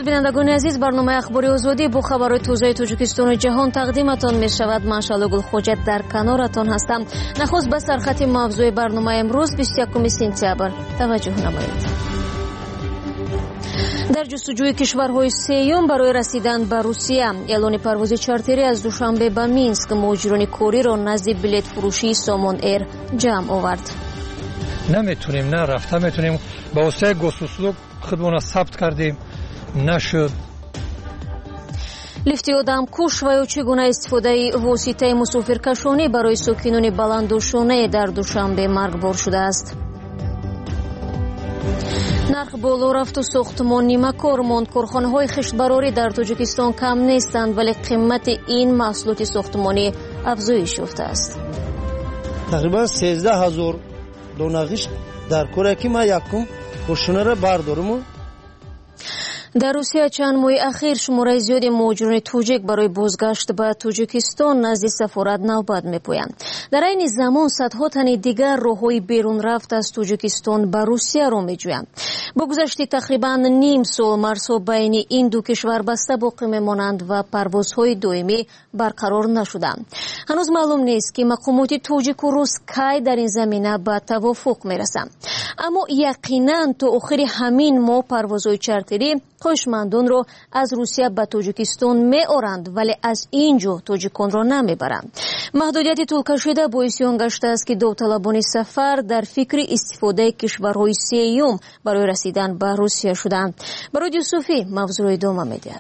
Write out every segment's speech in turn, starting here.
бинандагони азиз, барномаи ахбори озодӣ бо хабарои тозаи Тоҷикистону ҷаҳон тақдиматон мешавад. ман Шалу Гулхоҷат дар каноратон ҳастам. нахуст ба сархати мавзӯи барномаи имрӯз 21 сентябр таваҷҷӯҳ намоед. дар ҷустуҷӯи кишварҳои сеюм барои расидан ба Русия, эълони парвози чартерӣ аз душанбе ба Минск муҳоҷирони кориро назди билетфурӯшии Somon Air ҷамъ овард. наметунем, на рафта метунем, ба воситаи госуслук худмона сабт кардем, нашуд. лифти одамкуш ва ё чӣ гуна истифодаи воситаи мусофиркашонӣ барои сокинони баландушонае дар душанбе маргбор шудааст. нарх боло рафту сохтмон нимакор монд. корхонаҳои хиштбарорӣ дар Тоҷикистон кам нестанд, вале қимати ин маҳсулоти сохтмонӣ афзоиш ёфтааст. тақрибан 13,000 дона ғишт дар коре ки ман якум ҳушунаро бардорум. дар Русия чанд моҳи ахир шумораи зиёди муҳоҷирони тоҷик барои бозгашт ба Тоҷикистон назди сафорат навбат мепоянд. дар айни замон садҳо тани дигар роҳҳои берун рафт аз Тоҷикистон ба Русияро меҷӯянд. бо гузашти тақрибан ним сол марзҳо байни ин ду кишвар баста боқӣ мемонанд ва парвозҳои доимӣ барқарор нашуданд. ҳанӯз маълум нест ки мақомоти тоҷику рус кай дар ин замина ба тавофуқ мерасанд. аммо яқинан то охири ҳамин моҳ парвозҳои чартерӣ хоҳишмандонро аз Русия ба Тоҷикистон меоранд, вале аз ин ҷо тоҷиконро намебаранд. маҳдудияти тӯлкашида боиси он гаштааст ки довталабони сафар дар фикри истифодаи кишварҳои сеюм барои расидан ба Русия шуданд. барои Юсуфӣ мавзӯъ идома медиҳад.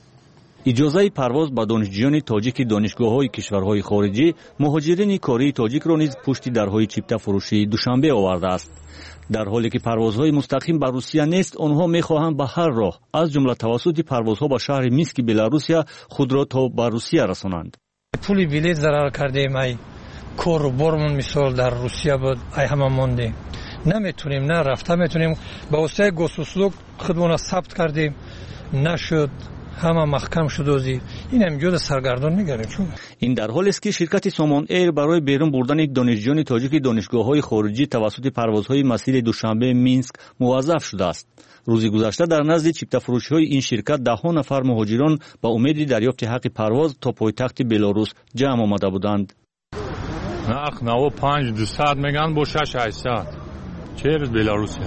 иҷозаи парвоз ба донишҷӯёни тоҷики донишгоҳҳои кишварҳои хориҷӣ муҳоҷирини кории тоҷикро низ пушти дарҳои чиптафурӯшии Душанбе овардааст. дар ҳоле ки парвозҳои мустақим ба Русия нест, онҳо мехоҳанд ба ҳар роҳ аз ҷумла тавассути парвозҳо ба шаҳри Мински Беларусия худро то ба Русия расонанд. пули билет зарар кардем, ай кору бормон мисол дар Русия буд, ай ҳама мондем. наметунем, на рафта метунем, ба воситаи госуслук худмона сабт кардем, нашуд, ҳама маҳкам шуд озӣ. инам ҷода саргардон мегарем. ин дар ҳолест ки ширкати Somon Air барои берун бурдани донишҷӯёни тоҷики донишгоҳҳои хориҷӣ тавассути парвозҳои масири Душанбе Минск муваззаф шудааст. рӯзи гузашта дар назди чиптафурӯшиҳои ин ширкат даҳҳо нафар муҳоҷирон ба умеди дарёфти ҳаққи парвоз то пойтахти Белорус ҷамъ омада буданд. нах наво 5,200 меган бо 6,800 чер Белорусия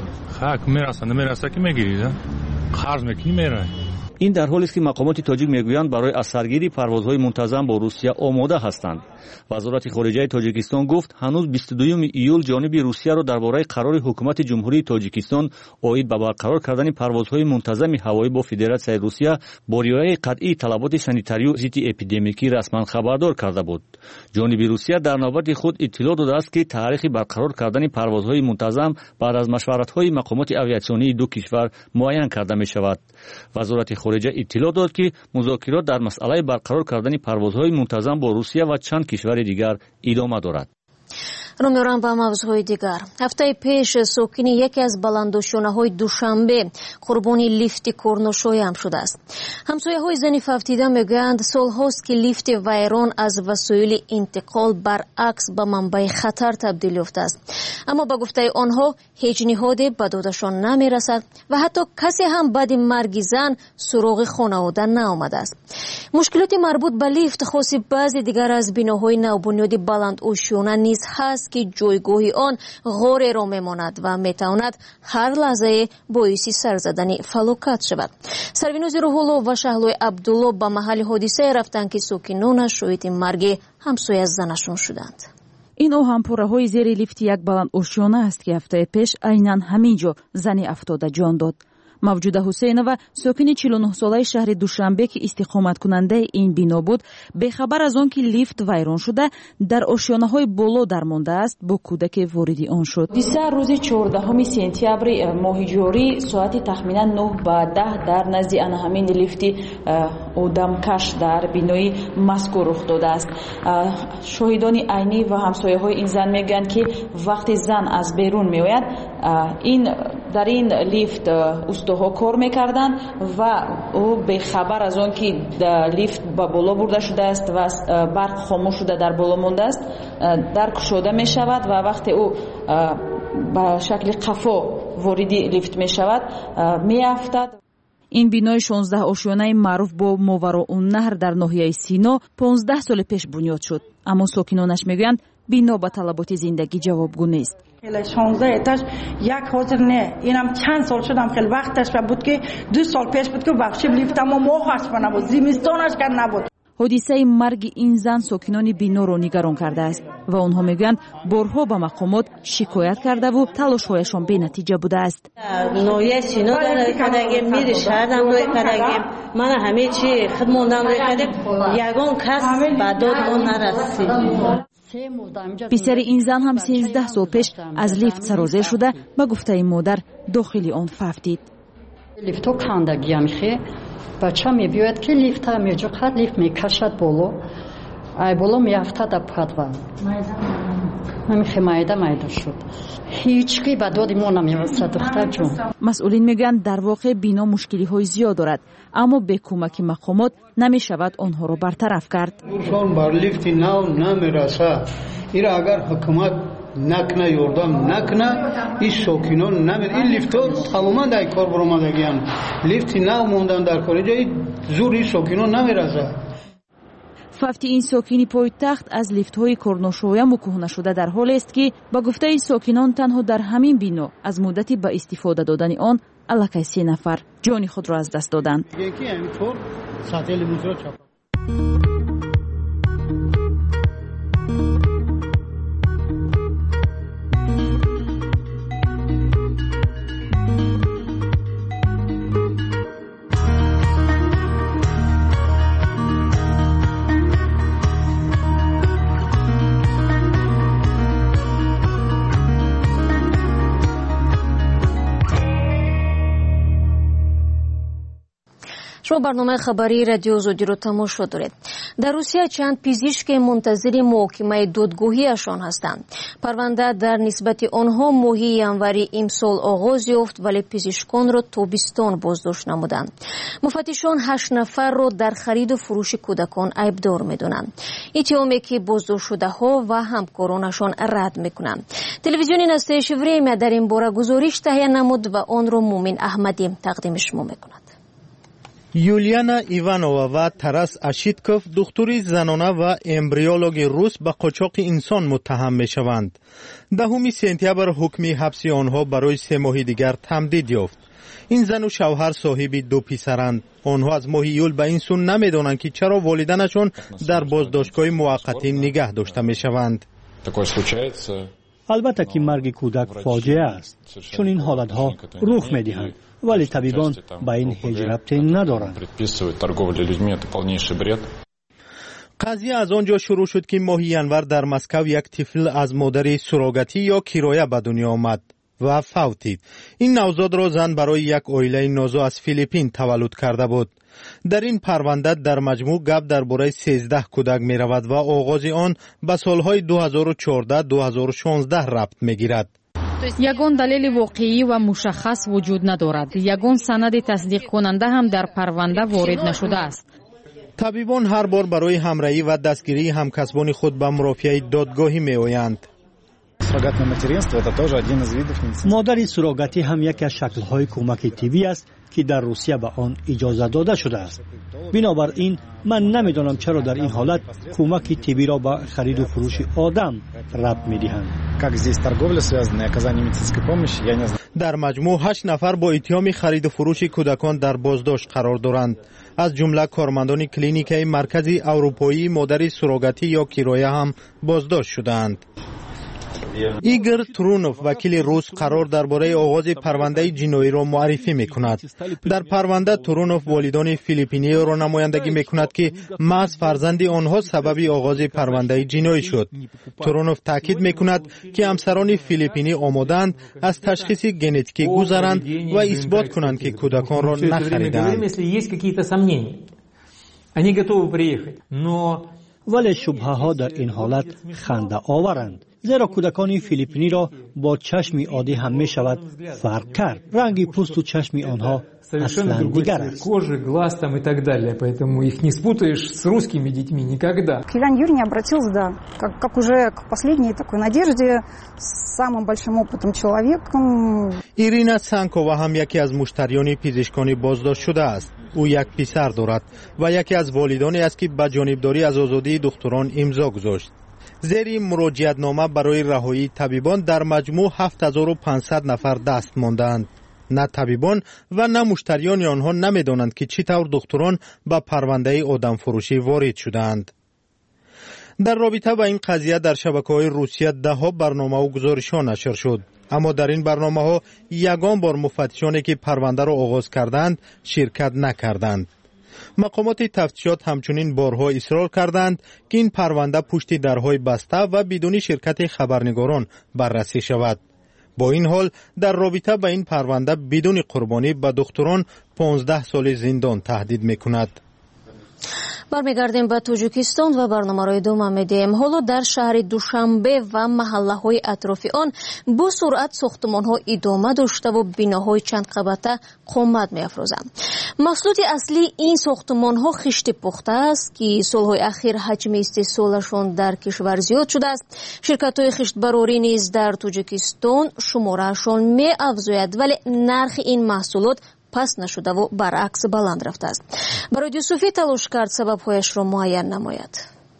хак мераса намераса ки мегирид қарз мекини мерай. ин дар ҳолест ки мақомоти тоҷик мегӯянд барои аз саргирии парвозҳои мунтазам бо Русия омода ҳастанд. вазорати хориҷаи Тоҷикистон гуфт ҳанӯз 22 июл ҷониби Русияро дар бораи қарори ҳукумати ҷумҳурии Тоҷикистон оид ба барқарор кардани парвозҳои мунтазами ҳавоӣ бо Федератсияи Русия бо риояи қатъии талаботи санитарию зидди эпидемикӣ расман хабардор карда буд. ҷониби Русия дар навбати худ иттилоъ додааст ки таърихи барқарор кардани парвозҳои мунтазам баъд аз машваратҳои мақомоти авиатсионии ду кишвар муайян карда мешавад. вазорати хориҷа иттилоъ дод ки музокирот дар масъалаи барқарор кардани парвозҳои мунтазам бо Русия ва чанд кишвари дигар идома дорад. рӯ меорам ба мавзӯи дигар. ҳафтаи пеш сокини яке аз баландушонаҳои Душанбе қурбони лифти корношоям шудааст. ҳамсояҳои зани фавтида мегӯянд солҳост ки лифти вайрон аз васоили интиқол баръакс ба манбаи хатар табдил ёфтааст. аммо ба гуфтаи онҳо ҳеҷ ниҳоде ба додашон намерасад ва ҳатто касе ҳам баъди марги зан суроғи хонавода наомадааст. мушкилоти марбут ба лифт хоси баъзе дигар аз биноҳои навбунёди баландошёна низ ҳаст ки ҷойгоҳи он ғореро мемонад ва метавонад ҳар лаҳзае боиси сарзадани фалокат шавад. сарвинози Рӯҳулло ва Шаҳлои Абдулло ба маҳалли ҳодисае рафтанд ки сокинонаш шоҳиди марги ҳамсоя занашон шуданд. ин оҳанпораҳои зери лифти як баландошёна аст ки ҳафтаи пеш айнан ҳамин ҷо зани афтода ҷон дод. мавҷуда ҳусейнова сокини 49-солаи шаҳри Душанбе ки истиқоматкунандаи ин бино буд, бехабар аз он ки лифт вайрон шуда дар ошёнаҳои боло дармондааст, бо кӯдаке вориди он шуд. диса рӯзи 14 сентябри моҳи ҷорӣ соати тахминан 9 ба 10 дар назди ана ҳамин лифти одамкаш дар бинои мазкур рух додааст. шоҳидони айнӣ ва ҳамсояҳои ин зан мегӯянд ки вақти зан аз берун меояд, дар ин лифт устоҳо кор мекарданд ва ӯ бехабар аз он ки лифт ба боло бурда шудааст ва барқ хомӯш шуда дар боло мондааст, дар кушода мешавад ва вақте ӯ ба шакли қафо вориди лифт мешавад, меафтад. این بینای 16 آشیانه معروف با ماوراءالنهر در ناحیه سینا 15 سال پیش بنیاد شد، اما ساکنانش میگویند بنا به طلبات زندگی جوابگو نیست. 16 اتاج یک حاضر نه، اینم چند سال شدم خیلی وقتش بود که 2 سال پیش بود که بخشی لیفت ما ماهش نبود، زمستانش کار نبود. حادثه مرگ این زن ساکنان بینا را نگران کرده است و آنها میگویند بارها به مقامات شکایت کرده و تلاش‌هایشان بی‌نتیجه بوده است. نویه سینا در کدگیم میری شهردم روی کدگیم من همه چی خدموندم روی کدگیم یگان کس به داد ما نرسید. پسر این زن هم 13 سال پیش از لیفت سرازیر شده به گفته مادر داخل آن ففتید. لیفتو کندگی میخه بچه میبیوید که لیفت ها میجوخد لیفت میکشد بولو ای بولو میافتد در پدوال نمیخه مایده شد هیچکی به داد ما نمیرسد دختر جون. مسئولین میگن در واقع بینا مشکلی های زیاد دارد اما به کمک مقامات نمیشود آنها را برطرف کرد. چون بر لیفت نو نمیرسد ایرا اگر حکومت نکنه یاردم نکنه این ساکنان نمید این لیفت تماما در کار برآمدگی‌اند. لیفت نو موندن در کار جای زور این ساکنان نمیرسه. ففت این ساکنی پایتخت از لیفت‌های کارناشایم و کهنه شده در حالی است که با گفته این ساکنان تنها در همین بنا از مدتی به استفاده دادن آن الکی 3 نفر جان خود را از دست دادند. شما برنامه خبری رادیو آزادی رو تماشا دارید. در روسیه چند پزشک منتظر محاکمه دادگاهیشان هستند. پرونده در نسبت آنها ماه ژانویه امسال آغاز یافت ولی پزشکان را تابستان بازداشت نمودند. مفتشان 8 نفر را در خرید و فروش کودکان عیبدار می‌دانند. اتهامی که بازداشت شده ها و همکارانشان رد می‌کنند. تلویزیون نستایش وریمیا در این باره گزارش تهیه نمود و آن را مومن احمدی تقدیم شما می‌کند. یولیانا ایوانووا و تراس اشیتکوف دکتری زنانه و امبریولوژی روس به قاچاق انسان متهم می‌شوند. 10 سپتامبر حکم حبس آنها برای 3 ماه دیگر تمدید یافت. این زن و شوهر صاحب 2 پسرند. آنها از ماه ایول به این سو نمی‌دانند که چرا والدینشان در بازداشتگاه موقتی نگه داشته می‌شوند. البته که مرگ کودک فاجعه است، چون این حالتها رخ می‌دهند ولی طبیبان با این هیچ ربطی ندارند. قضیه از آنجا شروع شد که ماه ژانویه در مسکو یک طفل از مادر سوروگاتی یا کرایه به دنیا آمد و فوتید. این نوزاد را زن برای یک عائله نوزا از فیلیپین تولد کرده بود. در این پرونده در مجموع گپ درباره 13 کودک می رود و آغاز آن به سالهای 2014-2016 ربط می گیرد. یگان دلیل واقعی و مشخص وجود ندارد. یگان سند تصدیق کننده هم در پرونده وارد نشده است. طبیبان هر بار برای همراهی و دستگیری همکسبان خود به مرافعه دادگاهی می آیند. مادر سوروگاتی هم یکی از شکل‌های کمک طبی است که در روسیه به آن اجازه داده شده است. بنابراین من نمیدانم چرا در این حالت کمک طبی را با خرید و فروش آدم ربط می‌دهند. در مجموع 8 نفر با اتهام خرید و فروش کودکان در بازداشت قرار دارند. از جمله کارمندان کلینیک مرکز اروپایی مادر سوروگاتی یا کرایه هم بازداشت شدند. ایگور ترونوف وکیل روس قرار درباره آغاز پرونده جنایی را معرفی می‌کند. در پرونده ترونوف والدان فیلیپینی را نمایندگی می‌کند که محض فرزند آنها سبب آغاز پرونده جنایی شد. ترونوف تاکید می‌کند که همسران فیلیپینی آماده‌اند از تشخیص ژنتیکی گذرند و اثبات کنند که کودکان را نخریدند. ولی شبهه‌ها در این حالت خنده آورند. زیرا کودکان فیلیپینی را با چشم عادی هم می شود فرق کرد. رنگ پوست و چشم آنها اصلا دیگر است. Иван Юрьевич обратился, да, как уже к последней такой надежде, с самым большим опытом человеком. ایرینا سانکووا هم یکی از مشتریان پزشکان بازداشت شده است. او یک پسر دارد و یکی از والدانی است که به جانبداری از آزادی دختران امضا گذاشت. زیر مراجعتنامه برای رهایی طبیبان در مجموع 7500 نفر دست ماندند. نه طبیبان و نه مشتریان آنها نمیدانند که چطور دختران به پرونده آدم فروشی وارد شدند. در رابطه با این قضیه در شبکه‌های روسیه ده‌ها برنامه و گزارش‌ها نشر شد، اما در این برنامه‌ها یگان بار مفتشانی که پرونده را آغاز کردند شرکت نکردند. مقامات تفتیشات همچنین بارها اصرار کردند که این پرونده پشت درهای بسته و بدون شرکت خبرنگاران بررسی شود. با این حال در رابطه با این پرونده بدون قربانی به دختران 15 سال زندان تهدید می‌کند. бармегардем ба тоҷикистон ва барномаро идома медиҳем. ҳоло дар шаҳри душанбе ва маҳаллаҳои атрофи он бо суръат сохтмонҳо идома доштаву биноҳои чандқабата қомат меафрозанд. маҳсулоти аслии ин сохтмонҳо хишти пухта аст ки солҳои ахир ҳаҷми истеҳсолашон дар кишвар зиёд шудааст. ширкатҳои хиштбарорӣ низ дар тоҷикистон шумораашон меафзояд, вале нархи ин маҳсулот паст нашудаву баръакс баланд рафтааст. барои юсуфӣ талош кард сабабҳояшро муайян намояд.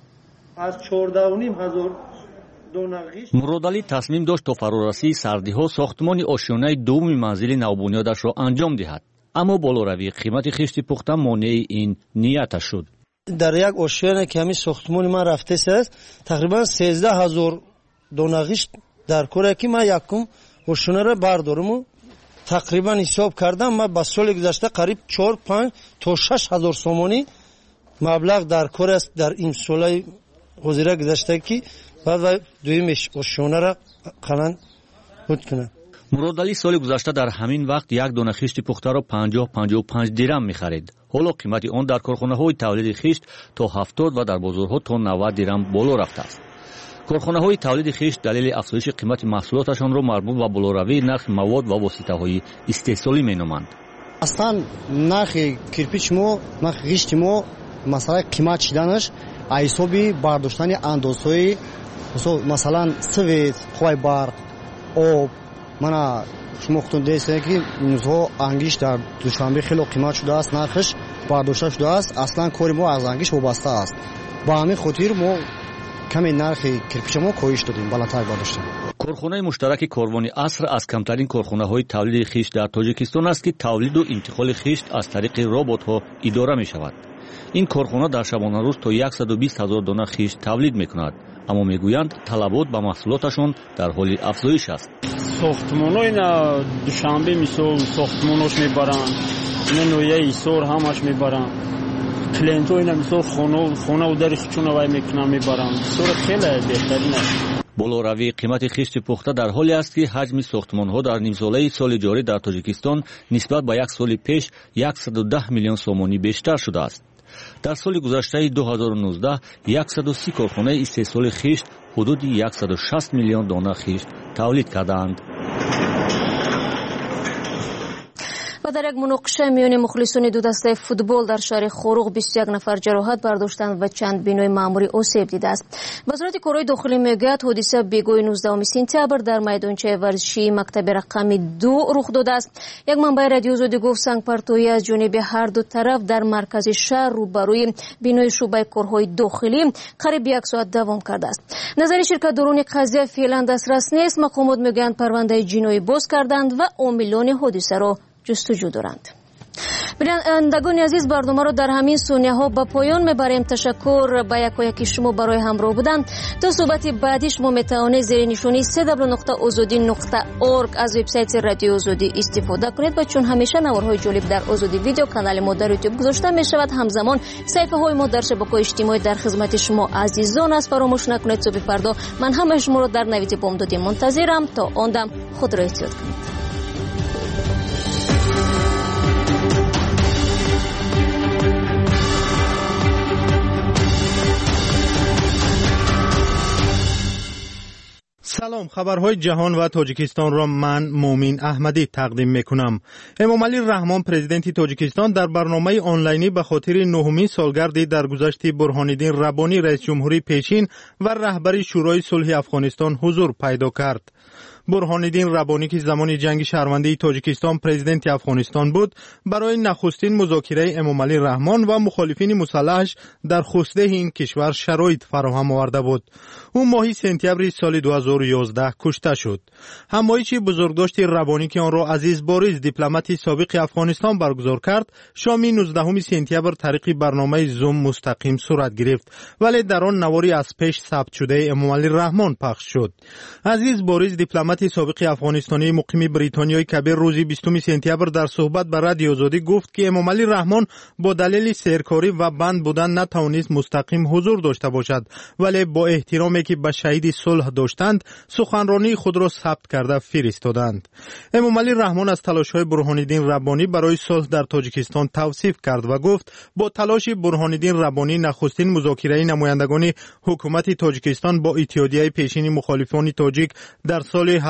аз 14,500 дона ғишт муродалӣ тасмим дошт то фарорасии сардиҳо сохтмони ошёнаи дуввуми манзили навбунёдашро анҷом диҳад, аммо болоравии қимати хишти пухта монеи ин нияташ шуд. дар як ошёне ки ҳамин сохтмони ман рафтааст тақрибан 13000 дона ғишт дар коре ки ман якум ошёнаро бардориму тақрибан ҳисоб кардам, ман ба соли гузашта қариб 4-5 то 6000 сомонӣ маблағ дар кор аст дар имсолаи ҳозира гузашта ки баъд дуюми ошёнаро қалан худ кунад. муродалӣ соли гузашта дар ҳамин вақт як дона хишти пухтаро 50-55 дирам мехарид. ҳоло қимати он дар корхонаҳои тавлиди хишт то 70 ва дар бозорҳо то 90 дирам боло рафтааст. корхонаҳои тавлиди хишт далели афзоиши қимати маҳсулоташонро марбут ба болоравии нархи мавод ва воситаҳои истеҳсолӣ меноманд. аслан нархи кирпич мо нархи ғишти мо масъалаи қимат шиданаш аз ҳисоби бардоштани андозҳои масалан свет, хоҳи барқ, об. мана шумо худтон дидед ки имрӯзҳо ангишт дар душанбе хело қимат шудааст, нархаш бардошта шудааст. аслан кори мо аз ангишт вобаста аст. ба ҳамин хотир мо каме нархи кирпичамо коҳиш додем, баландтар бардоштем. корхонаи муштараки корвони аср аз камтарин корхонаҳои тавлиди хишт дар тоҷикистон аст ки тавлиду интиқоли хишт аз тариқи роботҳо идора мешавад. ин корхона дар шабонарӯз то 120 000 дона хишт тавлид мекунад, аммо мегӯянд талабот ба маҳсулоташон дар ҳоли афзоиш аст. сохтмонои на душанбе мисол сохтмонош мебаранд, ина ноҳияи ҳисор ҳамаш мебаранд. клиентҳои на мисол хонаву дари хичунавай мекунанд мебаранд. ҳисори хеле беҳтарин аст. болоравии қимати хишти пухта дар ҳоле аст ки ҳаҷми сохтмонҳо дар нимсолаи соли ҷорӣ дар тоҷикистон нисбат ба як соли пеш 110 миллион сомонӣ бештар шудааст. дар соли гузаштаи 2019 130 корхонаи истеҳсоли хишт ҳудуди 160 миллион дона хишт тавлид кардаанд. ва дар як муноқиша миёни мухлисони ду дастаи футбол дар шаҳри хоруғ 21 нафар ҷароҳат бардоштанд ва чанд бинои маъмурӣ осеб дидааст. вазорати корҳои дохилӣ мегӯяд ҳодиса бегоҳи 19 сентябр дар майдончаи варзишии мактаби рақами 2 рух додааст. як манбаи радиозодӣ гуфт сангпартоӣ аз ҷониби ҳар ду тараф дар маркази шаҳр рӯбарӯи бинои шӯъбаи корҳои дохилӣ қариб 1 соат давом кардааст. назари ширкатдорони қазия феълан дастрас нест. мақомот мегӯянд парвандаи ҷиноӣ боз карданд ва омилони ҳодисаро ҷустуҷӯ доранд. бинандагони азиз, барномаро дар ҳамин сонияҳо ба поён мебарем. ташаккур ба якояки шумо барои ҳамроҳ будан. то суҳбати баъдӣ шумо метавонед зери нишони www.ozodi.org аз вебсайти радиои озодӣ истифода кунед ва чун ҳамеша наворҳои ҷолиб дар озодӣ видео канали мо дар ютуб гузошта мешавад. ҳамзамон саҳифаҳои мо дар шабакаҳои иҷтимоӣ дар хизмати шумо азизон аст. фаромӯш накунед соби фардо ман ҳамаи шуморо дар навиди бомдодӣ мунтазирам. то он дам худро эҳтиёт кунед. سلام، خبرهای جهان و تاجیکستان را من مومین احمدی تقدیم میکنم. امامعلی رحمان پرزیدنت تاجیکستان در برنامه آنلاینی به خاطر نهمین سالگرد درگذشت برهانالدین ربانی رئیس جمهوری پیشین و رهبر شورای صلح افغانستان حضور پیدا کرد. برهانالدین ربانی که زمان جنگ شهروندی تاجیکستان پرزیدنت افغانستان بود، برای نخستین مذاکره امامعلی رحمان و مخالفین مسلحش در خصده این کشور شرایط فراهم آورده بود. او ماه سپتامبر سال 2011 کشته شد. همایش بزرگداشت ربانی که آن را عزیز باریز دیپلمات سابق افغانستان برگزار کرد، شام 19 سپتامبر طریق برنامه زوم مستقیم صورت گرفت، ولی در آن نواری از پیش ثبت شده امامعلی رحمان پخش شد. عزیز باریز دیپلمات سابق افغانستانی مقیم بریتانیای کبیر روز 20 سپتامبر در صحبت با رادیو آزادی گفت که امامعلی رحمان با دلیل سرکاری و بند بودن نتوانست مستقیم حضور داشته باشد، ولی با احترامی که به شهید صلح داشتند سخنرانی خود را ثبت کرده فرستادند. امامعلی رحمان از تلاش‌های برهانالدین ربانی برای صلح در تاجیکستان توصیف کرد و گفت با تلاش برهانالدین ربانی نخستین مذاکره نمایندگان حکومت تاجیکستان با اتحادیه پیشین مخالفان تاجیک در سال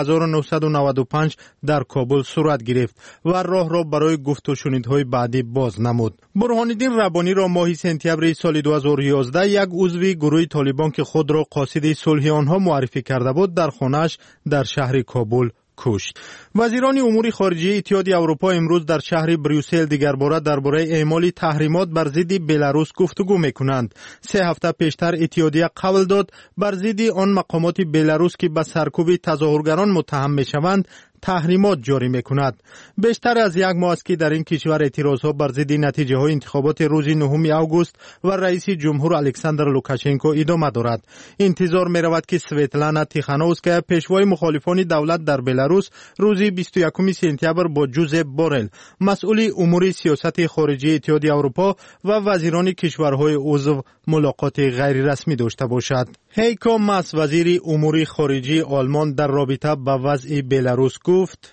1995 در کابل صورت گرفت و راه را برای گفت و شنودهای بعدی باز نمود. برهانالدین ربانی را ماه سپتامبر سال 2011 یک عضو گروه طالبان که خود را قاصد صلح آنها معرفی کرده بود در خانه‌اش در شهر کابل کشت. وزیران امور خارجه اتحادیه اروپا امروز در شهر بریوسل دیگر باره درباره اعمال تحریمات بر ضد بلاروس گفتگو میکنند. 3 هفته پیشتر اتحادیه قول داد بر ضد آن مقامات بلاروس که به سرکوب تظاهرگران متهم میشوند تحریمات جاری میکند. بیشتر از یک ماه است که در این کشور اعتراضها بر ضد نتیجه های انتخابات روز 9 آگوست و رئیس جمهور الکساندر لوکاشنکو ادامه دارد. انتظار میرود که سویتلانا تیخانووسکایا پیشوای مخالفان دولت در بلاروس روز 21 سپتامبر با جوزپ بورل مسئول امور سیاست خارجی اتحادیه اروپا و وزیران کشورهای عضو ملاقات غیر رسمی داشته باشد. هیکو ماس وزیر امور خارجه آلمان در رابطه با وضع بلاروس گفت: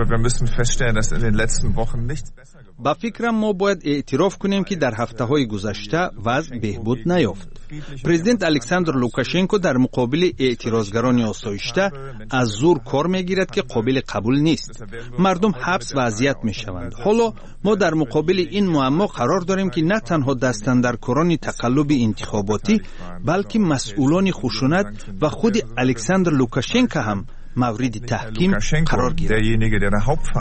با فکرم ما باید اعتراف کنیم که در هفته‌های گذشته وضع بهبود نیافت. پرزیدنت الکساندر لوکاشنکو در مقابل اعتراضگران آسایشته از زور کار میگیرد که قابل قبول نیست. مردم حبس و اذیت میشوند. حالا ما در مقابل این معما قرار داریم که نه تنها دستاندرکاران تقلب انتخاباتی بلکه مسئولان خشونت و خود الکساندر لوکاشنکو هم مورد تحکیم قرار گیرد.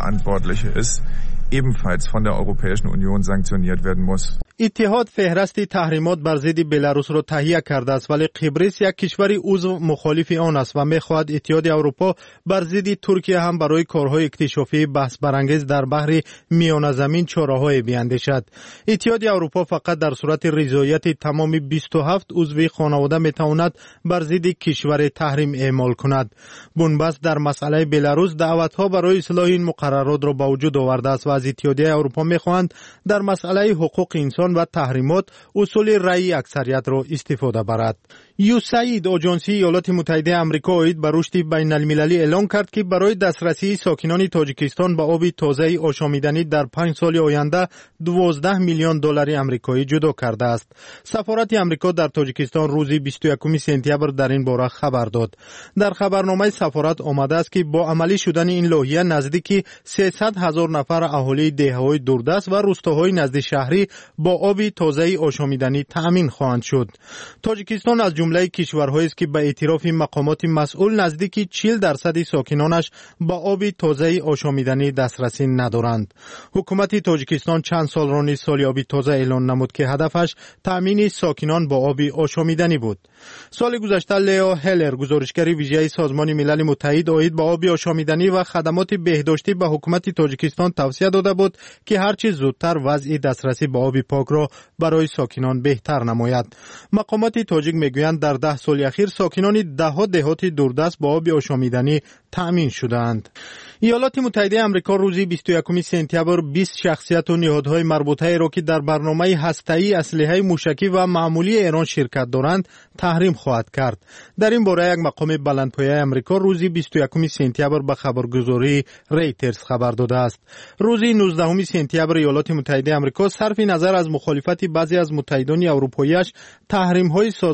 ebenfalls von der Europäischen Union sanktioniert werden muss. اتحاد فهرست تحریمات بر ضد بلاروس را تهیه کرده است، ولی قبرس یک کشور عضو مخالف آن است و می‌خواهد اتحاد اروپا بر ضد ترکیه هم برای کارهای اکتشافی بحث برانگیز در بحر میانه زمین چاره‌های بیاندیشد. اتحاد اروپا فقط در صورت رضایت تمام 27 عضو خانواده می‌تواند بر ضد کشور تحریم اعمال کند. بنبست در مسئله بلاروس دعوت‌ها برای اصلاح این مقررات را به وجود آورده است و از اتحادیه اروپا می‌خواهند در مسئله حقوق انسان و تحریمات اصول رأی اکثریت را استفاده برد. یوساید آژانسی ایالات متحده آمریکا عاید به رشد بین المللی اعلام کرد که برای دسترسی ساکنان تاجیکستان به آب تازه آشامیدنی در 5 سال آینده 12 میلیون دلار آمریکایی جدا کرده است. سفارت آمریکا در تاجیکستان روز 21 سپتامبر در این باره خبر داد. در خبرنامه سفارت آمده است که با عملی شدن این لایحه نزدیک 300,000 نفر اهالی دهه‌های دوردست و روستاهای نزد شهری با آب تازه آشامیدنی تأمین خواهند شد. تاجیکستان از جمله کشورهایی است که به اعتراف مقامات مسئول نزدیک 40% ساکنانش با آب تازه آشامیدنی دسترسی ندارند. حکومت تاجیکستان چند سال رانی سال آب تازه اعلان نمود که هدفش تأمین ساکنان با آب آشامیدنی بود. سال گذشته لیو هلر گزارشگر ویژه سازمان ملل متحد عاید به آب آشامیدنی و خدمات بهداشتی به حکومت تاجیکستان توصیه داده بود که هرچه زودتر وضع دسترسی به آب پاک را برای ساکنان بهتر نماید. مقامات تاجیک میگویند در 10 سال اخیر ساکنان دهها دهات دوردست با آب آشامیدنی تأمین شدند. ایالات متحده آمریکا روز 21 سپتامبر 20 شخصیت و نهادهای مربوطه را که در برنامه هسته‌ای اسلحه موشکی و معمولی ایران شرکت دارند تحریم خواهد کرد. در این باره یک مقام بلندپایه آمریکا روز 21 سپتامبر به خبرگزاری ریترز خبر داده است. روز 19 سپتامبر ایالات متحده آمریکا صرف نظر از مخالفت بعضی از متحدان اروپایی‌اش تحریم‌های سازمان ملل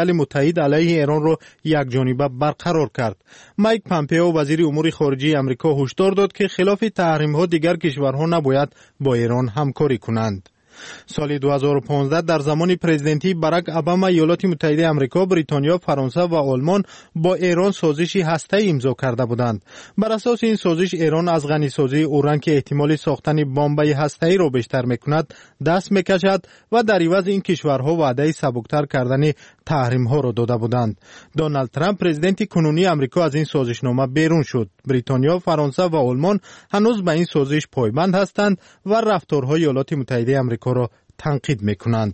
جدل متحد علیه ایران را یکجانبه برقرار کرد. مایک پامپئو وزیر امور خارجه آمریکا هشدار داد که خلاف تحریم‌ها دیگر کشورها نباید با ایران همکاری کنند. سال 2015 در زمان پرزیدنتی باراک اوباما ایالات متحده آمریکا، بریتانیا، فرانسه و آلمان با ایران سازشی هسته‌ای امضا کرده بودند. بر اساس این سازش ایران از غنیسازی اوران که احتمال ساختن بمب‌های هسته‌ای را بیشتر می‌کند دست می‌کشد و در عوض این کشورها وعده سبکتر کردن تحریم‌ها را داده بودند. دونالد ترامپ پرزیدنت کنونی آمریکا از این سازشنامه بیرون شد. بریتانیا، فرانسه و آلمان هنوز به این سازش پایبند هستند و رفتارهای ایالات متحده آمریکا را تنقید میکنند.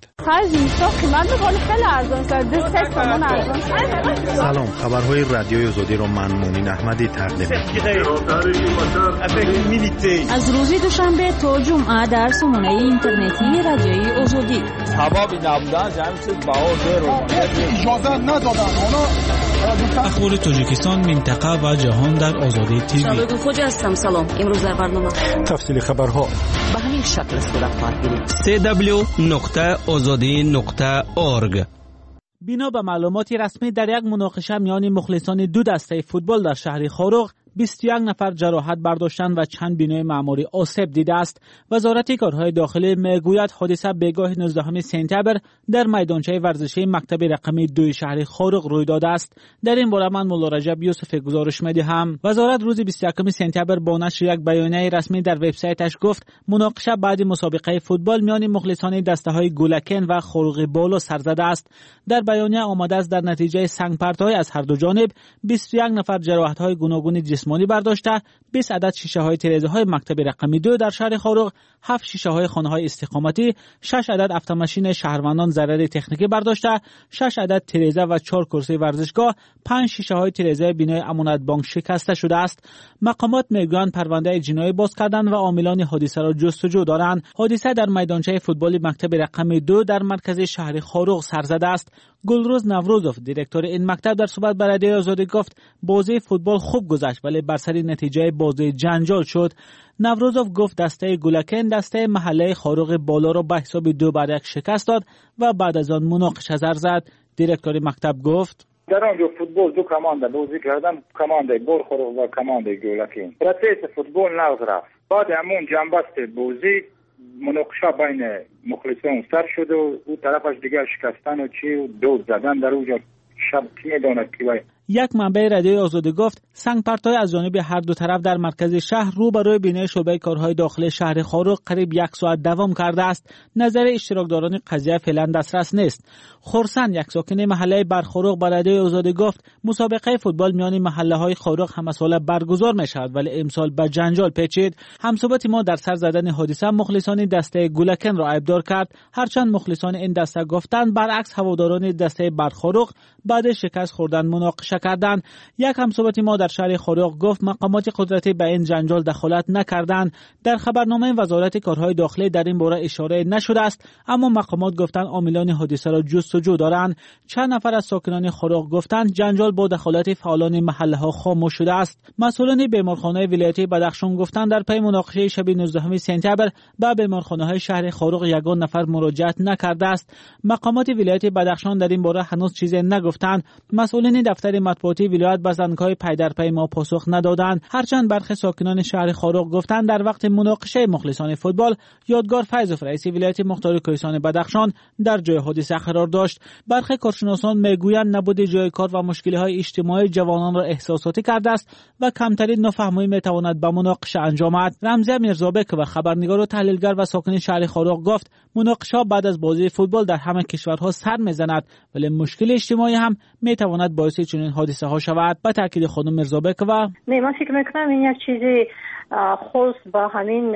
سلام، خبرهای رادیوی آزادی را من مومن احمدی تقدیم می‌کنم. از روز دوشنبه تا جمعه در سامانه اینترنتی رادیوی آزادی. اخبار تاجیکستان، منطقه و جهان در آزادی تیوی. شاید خوج هستم. سلام. امروز در برنامه تفصیل خبرها به همین شکل صورت خواهد گرفت. www.azadi.org. بنا به معلومات رسمی در یک مناقشه میان مخلصان دو دسته فوتبال در شهر خاروغ 21 نفر جراحت برداشتند و چند بینای معماری آسیب دیده است. وزارت کارهای داخلی میگوید حادثه بگاه 19 سپتامبر در میدانچه ورزشی مکتب رقم 2 شهر خاروغ روی داده است. در این باره من مولا رجب یوسف گزارش می‌دهم. وزارت روز 21 سپتامبر با نشر یک بیانیه رسمی در وبسایتش گفت مناقشه بعد مسابقه فوتبال میان مخلصان دسته‌های گولکن و خاروغ بالا سر زده است. در بیانیه آمده است در نتیجه سنگ‌پرت‌های از هر دو جانب 21 نفر جراحت‌های گوناگون جسمانی برداشته، 20 عدد شیشه‌های تیره‌های مکتب رقم 2 در شهر خاروغ، 7 شیشه‌های خانه‌های استقامتی، 6 عدد اتوماشین شهروندان ضرر تکنیکی برداشته، 6 عدد تیره‌زا و 4 کرسی ورزشگاه، 5 شیشه‌های تیره‌زای بینای امانت بانک شکسته شده است. مقامات میگویند پرونده جنایی باز کردند و عاملان حادثه را جستجو دارند. حادثه در میدانچه فوتبال مکتب رقم 2 در مرکز شهر خاروغ سر زده است. گلروز نوروزوف دیرکتور این مکتب در صحبت با رادیوی آزادی گفت بازی فوتبال خوب گذشت ولی بر سر نتیجه بازی جنجال شد. نوروزوف گفت دسته گولکن دسته محله خاروغ بالا را به حساب 2-1 شکست داد و بعد از آن مناقشه زد. دیرکتور مکتب گفت در آنجا فوتبال دو کمانده بازی کردن، کمانده بال خاروغ و کمانده گولکن. پروسس فوتبال نقض رفت. بعد همون جنبست بازی مناقشه بین مخلصان سر شد و او طرفش دیگه شکستن و چی و دود زدن در اونجا. شب کی میداند کی وای. یک منبع رادیوی آزادی گفت سنگپرت‌های از جانب هر دو طرف در مرکز شهر روبروی بینای شعبه کارهای داخلی شهر خاروغ قریب 1 ساعت دوام کرده است. نظر اشتراکداران قضیه فعلا دسترس نیست. خورسن یک ساکن محله برخاروغ با رادیوی آزادی گفت مسابقه فوتبال میان محله‌های خاروغ همه ساله برگزار می‌شود ولی امسال به جنجال پیچید. همصحبت ما در سر زدن حادثه مخلصان دسته گولکن را عیبدار کرد، هرچند مخلصان این دسته گفتند برعکس هواداران دسته برخاروغ بعد شکست خوردن مناقشه کردند. یک همصحبت ما در شهر خاروغ گفت مقامات قدرتی به این جنجال دخالت نکردند. در خبرنامه وزارت کارهای داخلی در این باره اشاره نشده است، اما مقامات گفتند عاملان حادثه را جستجو دارند. چند نفر از ساکنان خاروغ گفتند جنجال با دخالت فعالان محله ها خاموش شده است. مسئولان بیمارخانه ولایتی بدخشان گفتند در پی مناقشه شب 19 سپتامبر به بیمارخانه های شهر خاروغ یگان نفر مراجعت نکرده است. مقامات ولایت بدخشان در این باره هنوز چیزی نگفتند. مسئولین دفتر مطبوعاتی ولایت به زنگ‌های پی در پی ما پاسخ ندادند، هرچند برخی ساکنان شهر خاروغ گفتند در وقت مناقشه مخلصان فوتبال یادگار فیضوف رئیس ولایت مختار کوهستان بدخشان در جای حادثه قرار داشت. برخی کارشناسان میگویند نبود جای کار و مشکل‌های اجتماعی جوانان را احساساتی کرده است و کمترین نافهمی میتواند به مناقشه انجامد. رمزی میرزابک و خبرنگار و تحلیلگر و ساکن شهر خاروغ گفت مناقشه بعد از بازی فوتبال در همه کشورها سر میزند ولی مشکل اجتماعی هم میتواند باعث چنین حادثه ها شود. با تاکید خانم میرزابک و من فکر میکنم این یک چیزی خاص با همین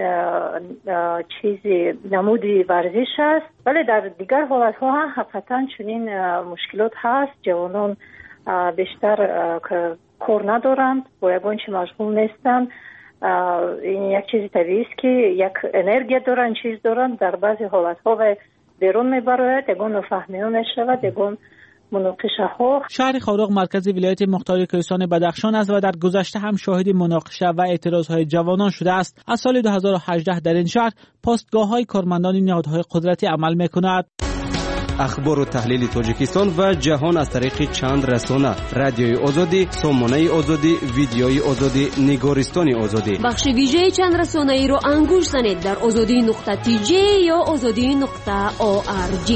چیزی نمودی ورزش است، ولی در دیگر حالت ها هم حقیقتا چنین مشکلات هست. جوانان بیشتر کار ندارند، با یگان چی مشغول نیستند. این یک چیزی طبیعی است که یک انرژی دارند، چیز دارند، در بعضی حالت ها و بیرون میبراید، یگان نفهمی میشود، یگان مناقشه ها. شهر خاروغ مرکز ولایت مختار کوهستان بدخشان است و در گذشته هم شاهد مناقشه و اعتراض های جوانان شده است. از سال 2018 در این شهر پستگاه های کارمندان نهادهای قدرتی عمل میکند. اخبار و تحلیل تاجیکستان و جهان از طریق چند رسانه: رادیوی آزادی، سامانه آزادی، ویدیوی آزادی، نگارستان آزادی. بخش ویژه چند رسانه ای رو انگوش زنید در azadi.tj یا azadi.org.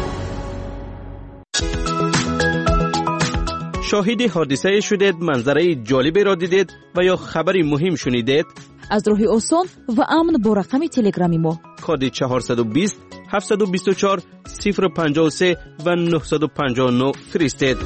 شاهد حادثه شدید، منظره جالبی را دیدید و یا خبری مهم شنیدید؟ از راه آسان و امن با رقم تلگرامی ما کد 420 724 053 و 959 فرستید.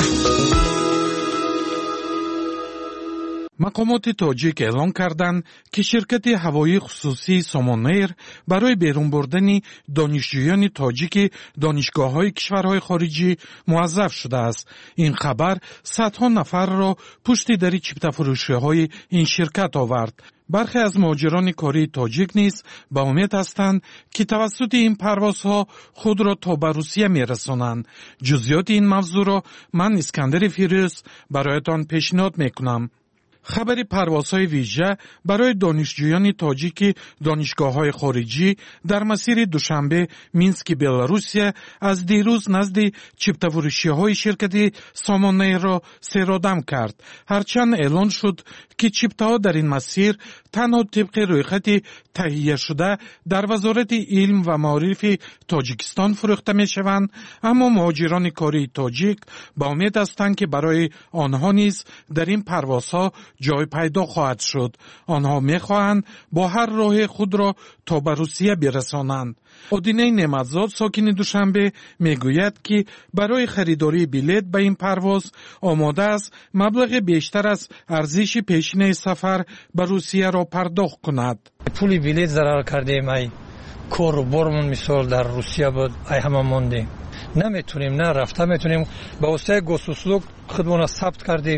مقامات تاجیک اعلام کردند که شرکت هوایی خصوصی سامانیر برای بیرون بردن دانشجویان تاجیک دانشگاه‌های کشورهای خارجی موظف شده است. این خبر صدها نفر را پشت در چیپتا فروشی‌های این شرکت آورد. برخی از مهاجران کاری تاجیک نیز به امید هستند که توسط این پروازها خود را تا به روسیه می‌رسانند. جزئیات این موضوع را من اسکندر فیروز برایتان پیشنهاد می‌کنم. خبر پروازهای ویژه برای دانشجویان تاجیک دانشگاه‌های خارجی در مسیر دوشنبه مینسک بلاروسیه از دیروز نزد چیپتا فروشی‌های شرکت سامانیر را سرادم کرد. هرچند اعلان شد که چیپتاها در این مسیر تنها طبق رویخط تهیه شده در وزارت علم و معارف تاجیکستان فروخته می‌شوند، اما مهاجران کاری تاجیک با امید هستند که برای آنها نیز در این پروازها جای پیدا خواهد شد. آنها می‌خواهند با هر راه خود را تا به روسیه برسانند. ادینه نعمتزاد ساکن دوشنبه میگوید که برای خریداری بلیط به این پرواز آماده است مبلغ بیشتر از ارزش پیشینه سفر به روسیه را پرداخت کند. پول بلیط ضرر کردیم، ای کار و بارمون مثال در روسیه بود، ای همه موندیم، نمیتونیم، نه رفته میتونیم. به واسطه گوسوسلوک خودمون ثبت کردیم،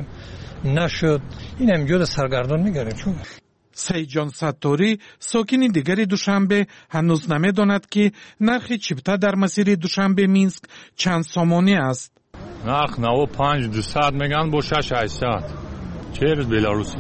نشد. این همجور سرگردان میگردیم. چون سیجان ستاری ساکن دیگری دوشنبه هنوز نمیداند که نرخ چیپتا در مسیر دوشنبه مینسک چند سامانی است. نرخ 95-200 میگن با 6-800. چه روز بلاروسیه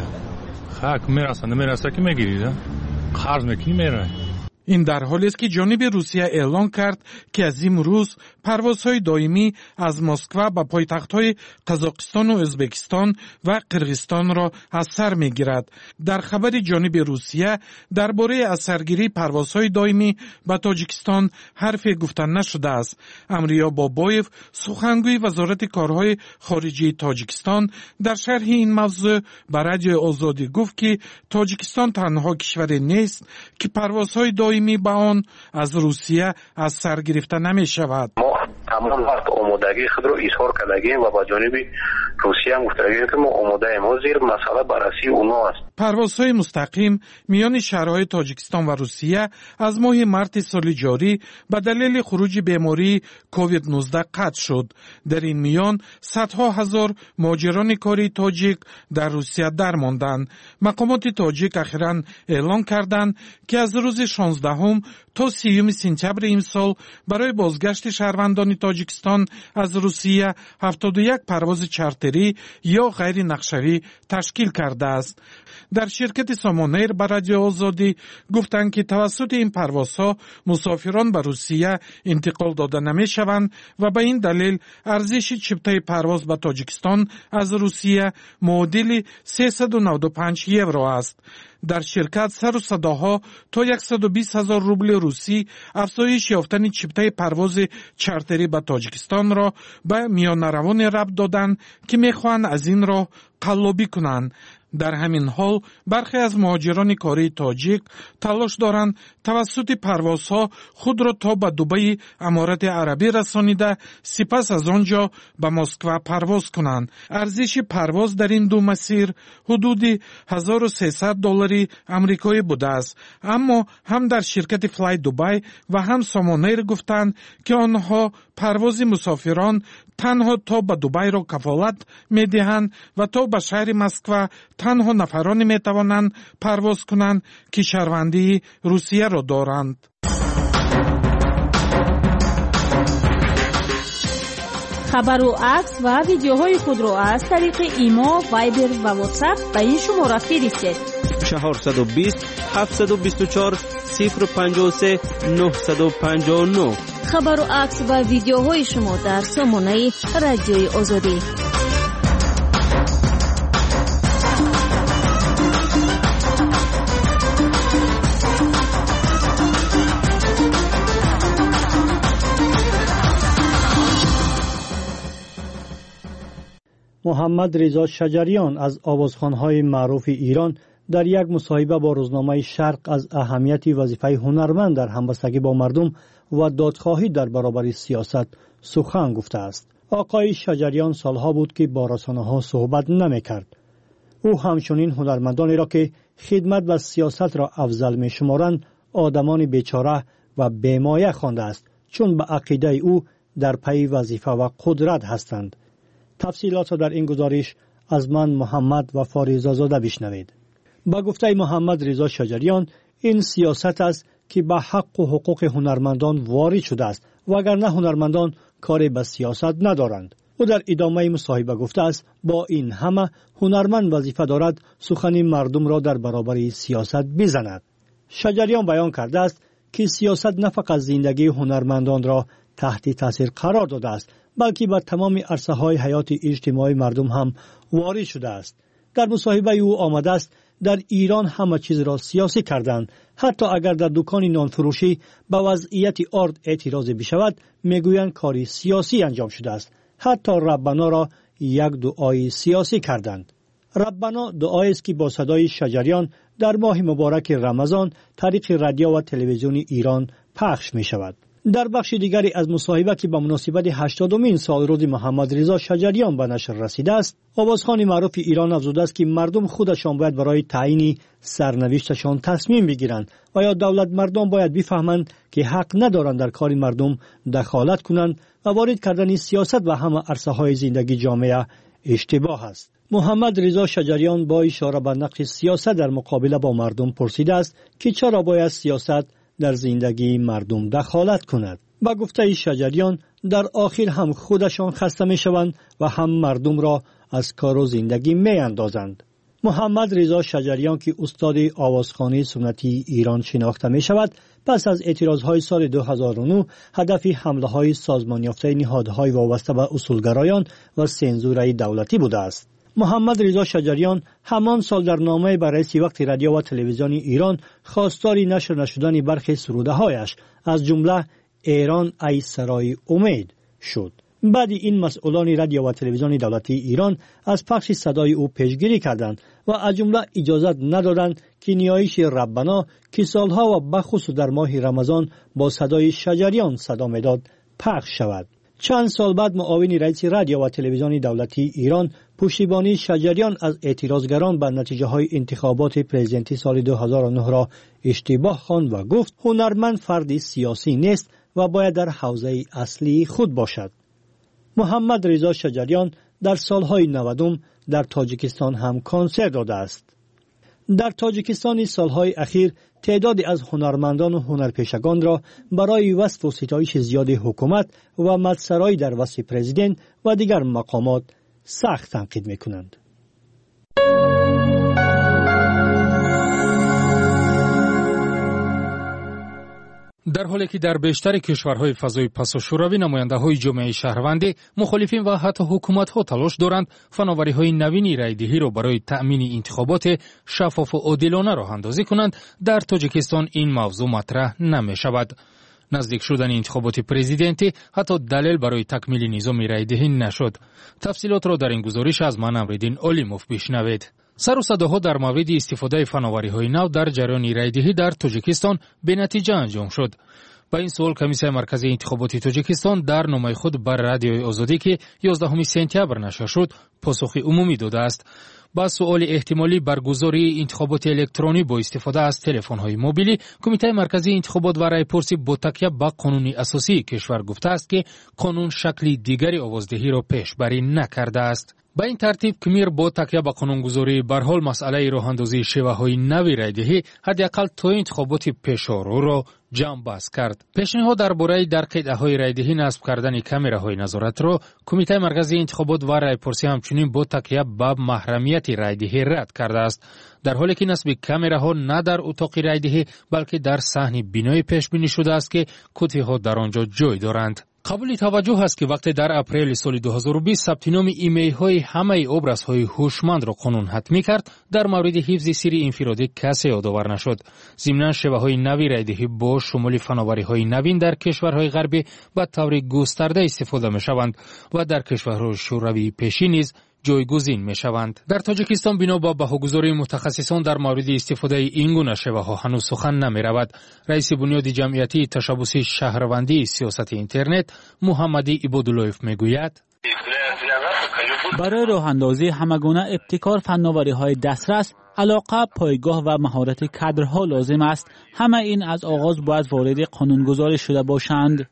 خاک میرسه نمیرسه که میگیرید، قرض میکنی میره. این در حالی است که جانب روسیه اعلان کرد که از امروز پروازهای دائمی از مسکو به پایتخت‌های قزاقستان و ازبکستان و قرغیزستان را از سر می‌گیرد. در خبر جانب روسیه درباره از سرگیری پروازهای دائمی به تاجیکستان حرفی گفته نشده است. امریا بابایف سخنگوی وزارت کارهای خارجی تاجیکستان در شرح این موضوع به رادیو آزادی گفت که تاجیکستان تنها کشوری نیست که پروازهای دائمی به آن از روسیه از سر گرفته نمی شود. ما تمام وقت آمادگی خود را اظهار کردیم و با جانب روسیه هم گفتیم که ما آماده ایم. زیر مسئله بررسی اونا است. پروازهای مستقیم میان شهرهای تاجیکستان و روسیه از ماه مارس سال جاری به دلیل خروج بیماری کووید 19 قطع شد. در این میان صدها هزار مهاجران کاری تاجیک در روسیه درماندند. مقامات تاجیک اخیراً اعلان کردند که از روز 16 تا 30 سپتامبر امسال برای بازگشت شهروندان تاجیکستان از روسیه 71 پرواز چارتری یا غیر نقشه‌ای تشکیل کرده است. در شرکت سامانیر به رادیو آزادی گفتند که توسط این پروازها مسافران به روسیه انتقال داده نمی‌شوند و به این دلیل ارزش چیپتای پرواز به تاجیکستان از روسیه معادل 395 یورو است. در شرکت سر و صداها تا 120,000 روبل روسی افزایش یافتن چیپتای پرواز چارتری به تاجیکستان را به میانروان ربط دادند که میخواهند از این راه قلابی کنند. در همین حال برخی از مهاجران کاری تاجیک تلاش دارند توسط پروازها خود را تا به دبی امارات عربی رسانیده سپس از آنجا به مسکو پرواز کنند. ارزش پرواز در این دو مسیر حدود $1,300 آمریکایی بوده است، اما هم در شرکت فلای دبی و هم سامانیر گفتند که آنها پرواز مسافران تنها تا به دبی را کفالت می‌دهند و تا به شهر مسکو تنها نفرانی می‌توانند پرواز کنند که شهروندی روسیه را دارند. خبر و عکس و ویدیوهای خود را از طریق ایما، وایبر و واتساپ به این شماره فرستید. 420 724 053 959. خبر و عکس و ویدیوهای شما در سامانه رادیوی آزادی. محمد رضا شجریان از آوازخوان‌های معروف ایران در یک مصاحبه با روزنامه شرق از اهمیت وظیفه هنرمند در همبستگی با مردم و دادخواهی در برابر سیاست سخن گفته است. آقای شجریان سالها بود که با رسانه‌ها صحبت نمی‌کرد. او همچنین هنرمندانی را که خدمت و سیاست را افضل می‌شمارند آدمان بیچاره و بی‌مایه خوانده است، چون به عقیده او در پی وظیفه و قدرت هستند. تفصیلات را در این گزارش از من محمد و فاریزاده بشنوید. با گفته محمد رضا شجریان، این سیاست است که به حق و حقوق هنرمندان وارد شده است، وگرنه هنرمندان کاری به سیاست ندارند. او در ادامه مصاحبه گفته است با این همه هنرمند وظیفه دارد سخن مردم را در برابر سیاست بزند. شجریان بیان کرده است که سیاست نه فقط زندگی هنرمندان را تحت تاثیر قرار داده است، بلکه به تمام عرصه‌های حیات اجتماعی مردم هم وارد شده است. در مصاحبه او آمده است در ایران همه چیز را سیاسی کردند. حتی اگر در دکان نانفروشی به وضعیت آرد اعتراض بشود، میگویند کاری سیاسی انجام شده است. حتی ربنا را یک دعای سیاسی کردند. ربنا دعایی است که با صدای شجریان در ماه مبارک رمضان طریق رادیو و تلویزیون ایران پخش می شود. در بخش دیگری از مصاحبه که با مناسبت 80مین سالروز محمد رضا شجریان به نشر رسیده است، آوازخوان معروف ایران افزوده است که مردم خودشان باید برای تعیین سرنوشتشان تصمیم بگیرند و یا دولت مردم باید بفهمند که حق ندارند در کار مردم دخالت کنند و وارد کردن سیاست و همه عرصه‌های زندگی جامعه اشتباه است. محمد رضا شجریان با اشاره به نقش سیاست در مقابله با مردم پرسیده است که چرا باید سیاست در زندگی مردم دخالت کند. با گفته شجریان در آخر هم خودشان خسته می شوند و هم مردم را از کار و زندگی می اندازند. محمد رضا شجریان که استاد آوازخوانی سنتی ایران شناخته می شود، پس از اعتراضهای سال 2009 هدف حمله های سازمان یافته نهادهای وابسته به اصولگرایان و سنزور دولتی بوده است. محمد رضا شجریان همان سال در نامه به رئیس وقت رادیو و تلویزیون ایران خواستار نشر نشدن برخی سروده‌هایش از جمله ایران ای سرای امید شد. بعد این مسئولان رادیو و تلویزیون دولتی ایران از پخش صدای او پیشگیری کردند و از جمله اجازه ندادند که نیایش ربنا که سالها و بخصوص در ماه رمضان با صدای شجریان صدا می‌داد پخش شود. چند سال بعد معاون رئیس رادیو و تلویزیون دولتی ایران پشتیبانی شجریان از اعتراضگران به نتیجه های انتخابات پرزیدنتی سال 2009 را اشتباه خواند و گفت هنرمند فردی سیاسی نیست و باید در حوزه اصلی خود باشد. محمد رضا شجریان در سالهای 90 در تاجیکستان هم کنسرت داده است. در تاجیکستان سالهای اخیر تعدادی از هنرمندان و هنرپیشگان را برای وصف و ستایش زیاد حکومت و مدسرایی در وصف پرزیدنت و دیگر مقامات سخت تنقید می‌کنند. در حالی که در بیشتر کشورهای فضای پس و شوروی نماینده‌های جامعه شهروندی، مخالفین و حتی حکومت‌ها تلاش دارند فناوری‌های نوین رایدهی را برای تأمین انتخابات شفاف و عادلانه راه اندازی کنند، در تاجیکستان این موضوع مطرح نمی‌شود. نزدیک شدن انتخابات پرزیدنتی حتی دلیل برای تکمیل نظام رایدهی نشد. تفصیلات را در این گزارش از من امردین اولیموف بشنوید. سر و صداها در مورد استفاده فناوری‌های نو در جریان رایدهی در تاجیکستان به نتیجه انجام شد. با این سوال کمیسیون مرکزی انتخابات تاجیکستان در نامه خود بر رادیوی آزادی که 11 سپتامبر نشر شد پاسخ عمومی داده است. با سوال احتمالی برگزاری انتخابات الکترونی با استفاده از تلفن‌های موبیلی، کمیته مرکزی انتخابات و رای‌پرسی با تکیه به قانون اساسی کشور گفته است که قانون شکلی دیگری آوازدهی را پیشبری نکرده است. با این ترتیب کمیر با تکیه به قانونگذاری به هر حال مسئله راهاندازی شیوه‌های نوی رایدهی حداقل تا انتخابات پیش‌رو را جمع بست کرد. پیشنهاد درباره در قطعه‌های رایدهی نصب کردن کامراهای نظارت را کمیته مرکزی انتخابات و رایپرسی همچنین با تکیه به محرمیت رایدهی رد کرده است، در حالی که نصب کامراها نه در اتاق رایدهی بلکه در صحن بینایی پیش بینی شده است که کتی‌ها در آنجا جای دارند. قابل توجه است که وقتی در اپریل سال 2020 ثبت نام ایمیل‌های همه ابرازهای هوشمند را قانون حتمی کرد، در مورد حفظ سری انفرادی کسی یادآور نشد. ضمناً شیوه‌های نوی رایدهی با شمول فناوری‌های نوین در کشورهای غربی به طور گسترده استفاده می‌شوند و در کشورهای شوروی پیشین نیز جایگزین می‌شوند. در تاجیکستان بنا به بهاگذاری متخصصان در مورد استفاده این گونه شیوه‌ها هنوز سخن نمی‌رود. رئیس بنیاد جمعیتی تشبثی شهروندی سیاست اینترنت محمدی عباداللهیف میگوید: برای راه‌اندازی همگونه ابتکار فناوری‌های دسترس، علاقه، پایگاه و مهارت کادرها لازم است. همه این از آغاز باید وارد قانونگذاری شده باشند.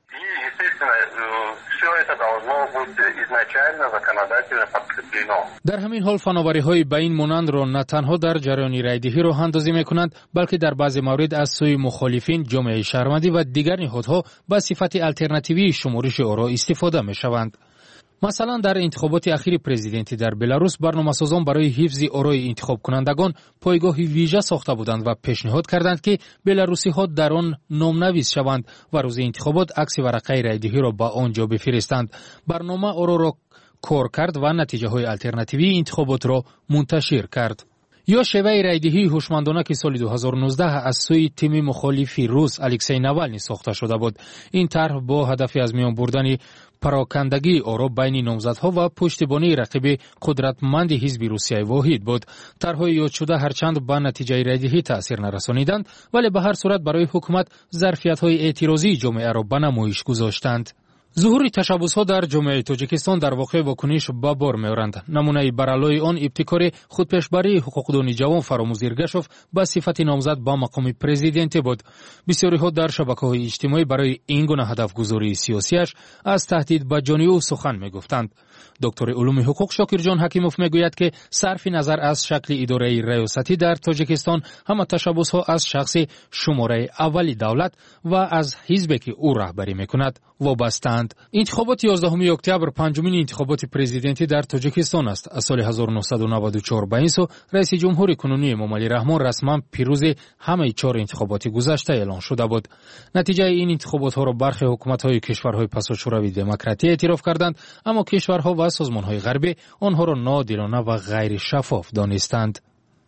در همین حال فناوری‌های به این مانند را نه تنها در جریان رایدهی راه اندازی می‌کنند، بلکه در بعضی موارد از سوی مخالفین، جامعه شهروندی و دیگر نهادها به صفت آلترناتیوی شمارش آرا استفاده می‌شوند. مثلا در انتخابات اخیر پرزیدنتی در بلاروس برنامه‌سازان برای حفظ آرای انتخاب کنندگان پایگاه ویژه ساخته بودند و پیشنهاد کردند که بلاروسی‌ها در آن نام‌نویس شوند و روز انتخابات عکس ورقه رایدهی را به آنجا بفرستند. برنامه آرا را کار کرد و نتیجه‌های آلترناتیوی انتخابات را منتشر کرد. یا شیوه رایدهی هوشمندانه که سال 2019 از سوی تیم مخالفی روس الکسی ناوالنی ساخته شده بود. این طرح با هدف از میان بردن پراکندگی آرا بین نامزدها و پشتیبانی رقیب قدرتمند حزب روسیه واحد بود. طرح‌های یاد شده هرچند به نتیجه رایدهی تأثیر نرسانیدند، ولی به هر صورت برای حکومت ظرفیت‌های اعتراضی جامعه را به نمایش گذاشتند. ظهور تشبث‌ها در جامعه تاجیکستان در واقع واکنش به بار می‌آورند. نمونه برالای آن ابتکار خودپیشبری حقوقدان جوان فراموز ایرگشوف به صفت نامزد به مقام پرزیدنتی بود. بسیاری‌ها در شبکه‌های اجتماعی برای این گونه هدفگذاری سیاسیش از تهدید به جان او سخن می‌گفتند. دکتر علوم حقوق شاکرجان حکیموف میگوید که صرف نظر از شکل اداره ریاستی در تاجیکستان، همه تشبث‌ها از شخص شماره اولی دولت و از حزبی که او رهبری می‌کند وابسته‌اند. انتخابات 11 اکتبر پنجمین انتخابات پرزیدنتی در تاجیکستان است. از سال 1994 به این سو رئیس جمهور کنونی امامعلی رحمان رسما پیروز همه 4 انتخابات گذشته اعلان شده بود. نتیجه این انتخابات ها را برخی حکومت‌های کشورهای پساشوروی دموکراتی اعتراف کردند، اما کشورها و سازمان‌های غربی آنها را ناعادلانه و غیر شفاف دانستند.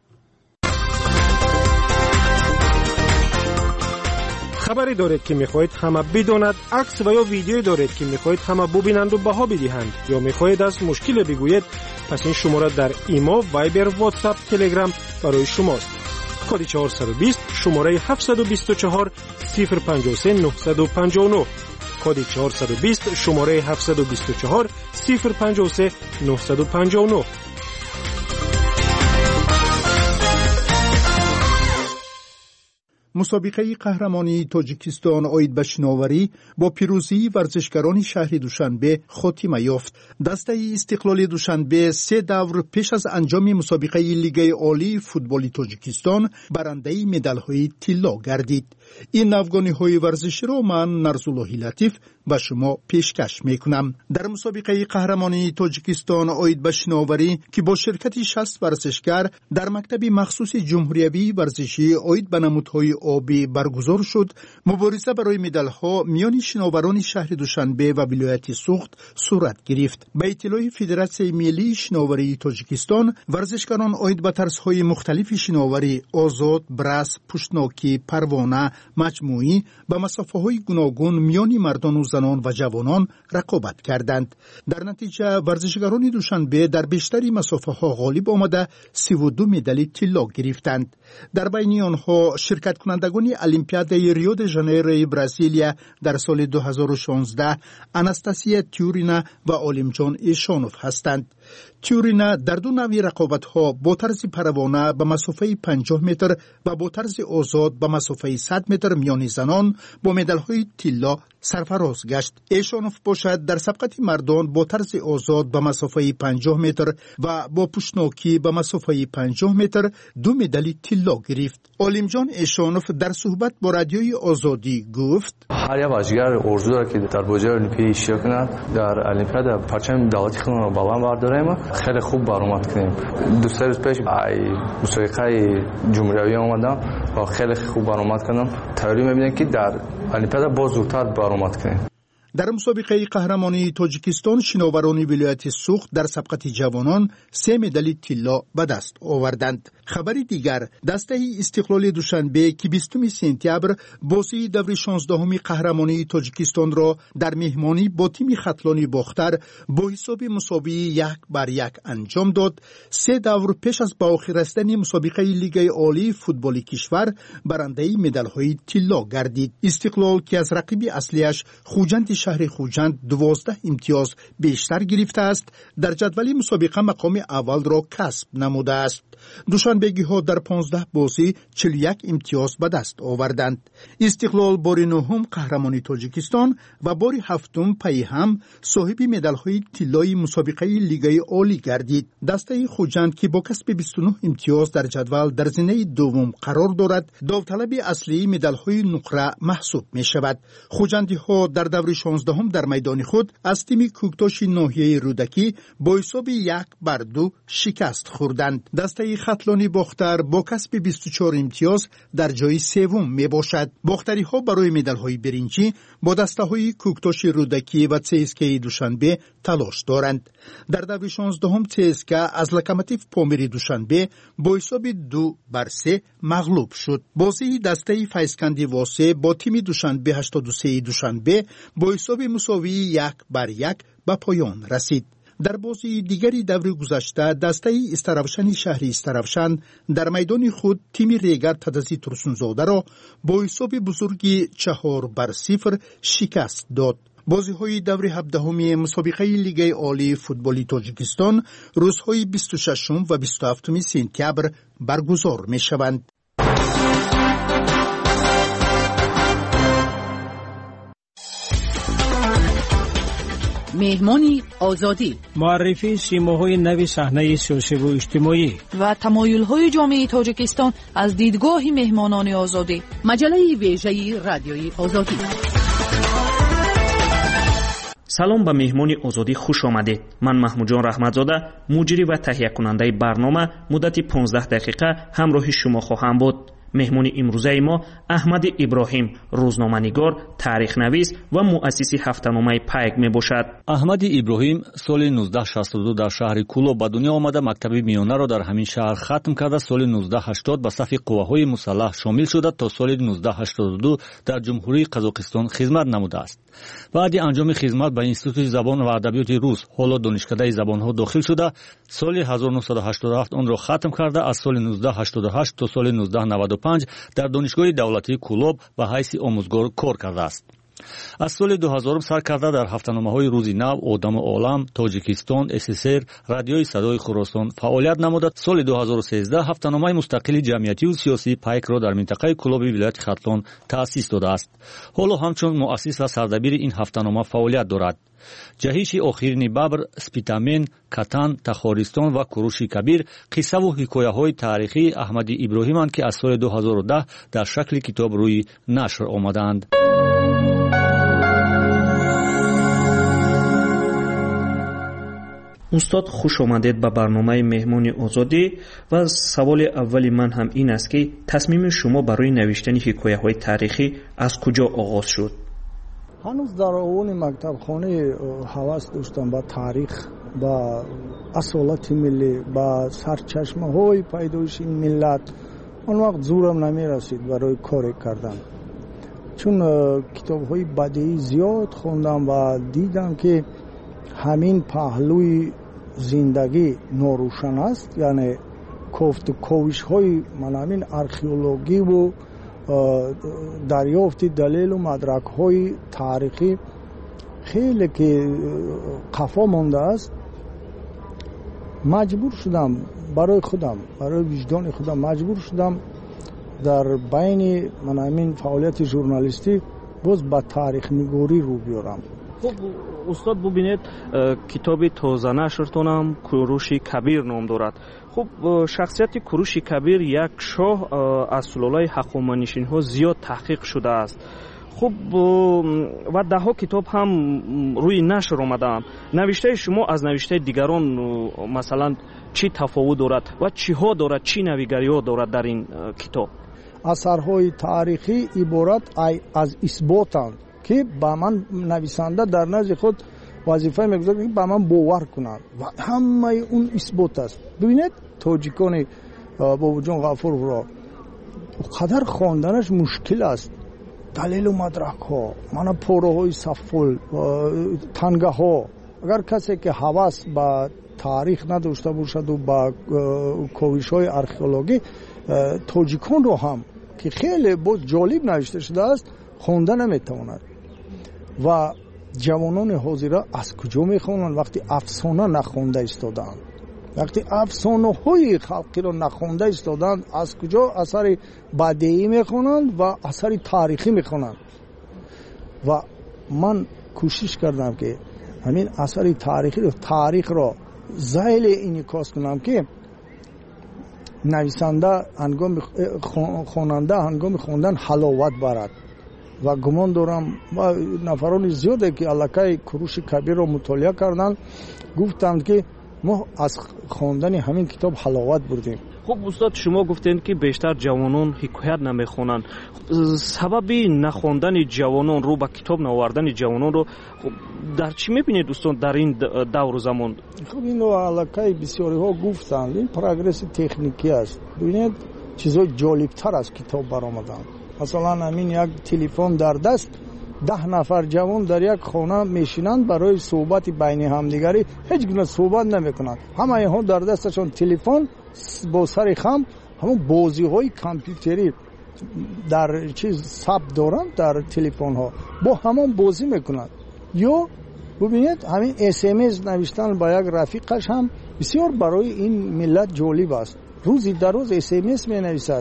خبری دارید که میخواهید همه بداند، عکس و یا ویدیویی دارید که میخواهید همه ببینند و بها بدهند، یا میخواهید از مشکل بگویید، پس این شماره در ایما، وایبر، واتساپ، تلگرام برای شماست. کد 420 شماره 724 053 959. کد 420 شماره 724 053 959. مسابقه قهرمانی تاجیکستان عاید به شناوری با پیروزی ورزشکاران شهر دوشنبه خاتمه یافت. دسته استقلال دوشنبه 3 دور پیش از انجام مسابقه لیگ عالی فوتبال تاجیکستان برنده مدال‌های طلا گردید. این افغانی‌های ورزشی را من نرزالله لطیف به شما پیشکش میکنم. در مسابقه قهرمانی تاجیکستان عاید به شناوری که با شرکت 60 ورزشکار در مکتب مخصوص جمهوری ورزشی عاید به نمودهای آبی برگزار شد، مبارزه برای مدال‌ها میان شناوران شهر دوشنبه و ولایت سوخت صورت گرفت. به اطلاع فدراسیون ملی شناوری تاجیکستان، ورزشکاران عاید به طرزهای مختلف شناوری آزاد، برس، پشتناکی، پروانه، مجموعی به مسافه‌های گوناگون میان مردان و زنان و جوانان رقابت کردند. در نتیجه ورزشکاران دوشنبه در بیشتری مسافه‌ها غالب آمده 32 مدال طلا گرفتند. در بین آنها شرکت کنندگان المپیاد ریو د ژانیرو برزیلیا در سال 2016 آناستاسیا تیورینا و عالمجان ایشانوف هستند. تیورینا در دو نوع رقابت‌ها با طرز پروانه به مسافه 50 متر و با طرز آزاد به مسافه 100 متر میان زنان با مدال‌های طلا سرفراز گشت. ایشانوف باشد در سبقت مردان با طرز آزاد به مسافه 50 متر و با پشناکی به مسافه 50 متر 2 مدال طلا گرفت. عالمجان ایشانوف در صحبت با رادیوی آزادی گفت: هر یک بازیگر آرزو داره که در بازی المپیک اشتراک کند، در المپیاد پرچم دولتی خودمون رو بالا برداریم. خیلی خوب برآمد کردیم. دو سه روز پیش مسابقه جمهوری اومدم و خیلی خوب برآمد کردم. تئوری می‌بینم که در المپیاد باز زودتر برآمد کردیم. در مسابقه قهرمانی تاجیکستان شناوران ولایت سوخت در سبقت جوانان 3 مدال طلا به دست آوردند. خبری دیگر، دسته استقلال دوشنبه که 20 سپتامبر بازی دور 16 قهرمانی تاجیکستان را در مهمانی با تیم خطلانی باختر با حساب مساوی 1-1 انجام داد. 3 دور پیش از به آخر رسیدن مسابقه لیگ عالی فوتبال کشور برنده مدال‌های طلا گردید. استقلال که از رقیب اصلیش خوجند شهر خوجند 12 امتیاز بیشتر گرفته است، در جدول مسابقه مقام اول را کسب نموده است. دوشنبگی ها در 15 بازی 41 امتیاز به دست آوردند. استقلال بار 9 قهرمانی تاجیکستان و بار 7 پی هم صاحب مدال های طلای مسابقه لیگ عالی گردید. دسته خوجند که با کسب 29 امتیاز در جدول در زینه دوم قرار دارد، داوطلب اصلی مدال های نقره محسوب می شود. خوجندی ها در دور 16 در میدان خود از تیم کوکتاش ناحیه رودکی با حساب 1-2 شکست خوردند. دسته خطلانی باختر با کسب 24 امتیاز در جای سوم می باشد. باختری ها برای مدال های برنجی با دسته های کوکتاش رودکی و CSKA دوشنبه تلاش دارند. در دور 16 CSKA از لوکوموتیو پامیر دوشنبه با حساب 2-3 مغلوب شد. بازی دسته فیسکندی واسه با تیم دوشنبه 83 دوشنبه با حساب مساوی 1-1 به پایان رسید. در بازی دیگری دور گذشته دسته استرافشن شهر استرافشن در میدان خود تیم ریگر تدزی ترسونزاده را با حساب بزرگی 4-0 شکست داد. بازی های دور 17 مسابقه لیگ عالی فوتبال تاجیکستان روزهای 26 و 27 سپتامبر برگزار می شوند. مهمانی آزادی، معرفی سیماهای نو صحنه سیاسی و اجتماعی و تمایل‌های جامعه تاجیکستان از دیدگاه مهمانان آزادی. مجله ویژه رادیوی آزادی. سلام به مهمانی آزادی خوش آمدید. من محمود جان رحمتزاده، مجری و تهیه کننده برنامه مدت 15 دقیقه همراه شما خواهم بود. مهمانی امروزه ما احمد ابراهیم، روزنامه‌نگار، تاریخ نویس و مؤسس هفته‌نامه پیک می باشد. احمد ابراهیم سال 1962 در شهر کولو به دنیا آمده مکتب میانه را در همین شهر ختم کرده. سال 1980 به صف قواهای مسلح شامل شده تا سال 1982 در جمهوری قزاقستان خدمت نموده است. بعد انجام خدمت به انستیتوت زبان و ادبیات روس، حالا دانشکده زبان‌ها داخل شده. سال 1987 آن را ختم کرده. از سال 1988 تا سال 1995 در دانشگاه دولتی کولوب به حیث آموزگار کار کرده است. از سال 2000 سر کرده در هفته‌نامه‌های روزی نو، آدم عالم، تاجیکستان، SSR، رادیوی صدای خراسان فعالیت نموده. سال 2013 هفته‌نامه مستقل جمعیتی و سیاسی پیک را در منطقه کولوب ولایت خطلان تأسیس داده است. حالا همچون مؤسس و سردبیر این هفته‌نامه فعالیت دارد. جهیش آخرین ببر، سپیتامن، کتان، تخارستان و کوروش کبیر قصه و حکایه‌های تاریخی احمد ابراهیم‌اند که از سال 2010 در شکل کتاب روی نشر آمدند. استاد خوش آمدید به برنامه مهمانی آزادی و سوال اولی من هم این است که تصمیم شما برای نوشتن حکایه‌های تاریخی از کجا آغاز شد؟ هنوز در اون مکتب خانه هوس داشتم با تاریخ، با اصالت ملی، با سرچشمه های پیدایش این ملت. اون وقت زورم نمی رسید برای کار کردن، چون کتاب های بدیعی زیاد خوندم و دیدم که همین پهلوی زندگی ناروشن است. یعنی کوفت کوش های من همین ارخئولوژی و دریافت دلیل و مدرک های تاریخی خیلی که قفا مانده است. مجبور شدم برای خودم، برای وجدان خودم مجبور شدم در بین من همین فعالیت ژورنالیستی باز با تاریخ نگاری رو بیارم. خب استاد ببینید کتاب تازه نشرتون هم کوروش کبیر نام دارد. خب شخصیت کوروش کبیر یک شاه از سلاله هخامنشی ها زیاد تحقیق شده است. خب و ده ها کتاب هم روی نشر آمده. نوشته شما از نوشته دیگران مثلا چی تفاوت دارد و چی ها دارد، چی نویگری ها دارد در این کتاب؟ اثرهای تاریخی عبارت از اثباتند که با من نویسنده در نزد خود وظیفه میگذارد که با من باور کنند و همه اون اثبات است. ببینید تاجیکان بابا جان غفور را قدر خواندنش مشکل است. دلیل و مدرک ها، من پاره های سفل، تنگه ها. اگر کسی که هوس با تاریخ نداشته باشد و با کوشش های ارخئولوژی تاجیکان رو هم که خیلی بود جالب نوشته شده است خوانده نمیتواند. و جوانان حاضر از کجا میخوانند وقتی افسانه نخوانده ایستادند؟ وقتی افسانه های خلقی رو نخوانده ایستادند از کجا اثر بدیعی میخوانند و اثر تاریخی میخوانند؟ و من کوشش کردم که همین اثر تاریخی رو تاریخ رو ذیل انعکاس کنم که نویسنده هنگام خواننده هنگام خواندن حلاوت برد. و گمان دارم نفران زیاده که الکای کوروش کبیر رو مطالعه کردن گفتند که ما از خواندن همین کتاب حلاوت بردیم. خب استاد شما گفتین که بیشتر جوانان حکایت نمیخونن. سبب نخواندن جوانان رو با کتاب نآوردن جوانان رو در چی میبینید دوستان در این دور و زمان؟ خب اینو الکای بسیاری ها گفتند این پروگرس تکنیکی است. ببینید چیزای جالبتر از کتاب برآمدن. مثلا همین یک تلفن در دست 10 نفر جوان در یک خانه میشینند برای صحبت بین همدیگری هیچ گونه صحبت نمیکنند. همه اینها در دستشون تلفن با سر خم همون بازی های کامپیوتری در چیز ثبت دارند در تلفن ها با همون بازی میکنند. یا ببینید همین SMS نوشتن با یک رفیقش هم بسیار برای این ملت جالب است. روزی در روز SMS می نویسد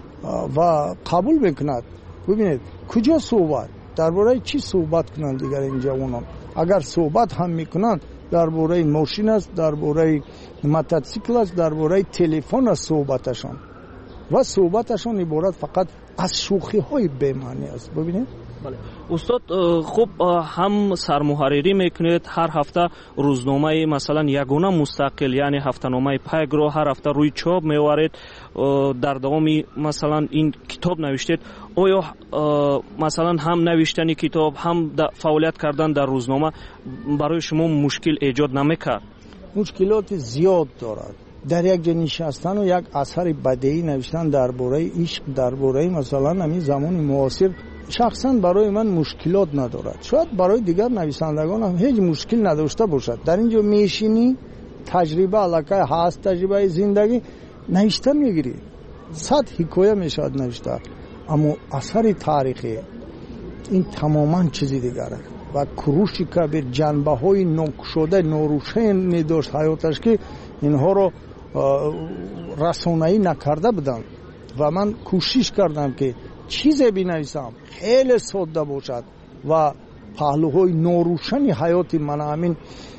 و قبول میکند. ببینید کجا صحبت درباره چی صحبت کنند دیگر این جوانان؟ اگر صحبت هم میکنند درباره ماشین است، درباره موتورسیکل است، درباره تلفن است صحبتشان و صحبتشان عبارت فقط از شوخی های بی‌معنی است. ببینید بله استاد خوب هم سرمحرری میکنید هر هفته روزنامه مثلا یگانه مستقل یعنی هفته‌نامه پیگ رو هر هفته روی چاپ میوارید در دوام مثلا این کتاب نوشتید. آیا مثلا هم نوشتن کتاب هم فعالیت کردن در روزنامه برای شما مشکل ایجاد نمیکرد؟ مشکلات زیاد دارد. در یک جا نشستن و یک اثر بدیعی نوشتن درباره عشق درباره مثلا همین زمان معاصر شخصا برای من مشکلات ندارد. شاید برای دیگر نویسندگان هم هیچ مشکل نداشته باشد. در اینجا میشینی تجربه علاقه هست، تجربه زندگی نوشتن میگیری 100 حکایه میشد نوشته. اما اثر تاریخی این تماما چیزی دیگره. و کوروش کبیر جنبه های ناگشوده ناروشن داشت حیاتش که اینها رو رسانه‌ای نکرده بودن. و من کوشش کردم که چیزی بنویسم خیلی ساده باشد و پهلوهای ناروشن حیات من همین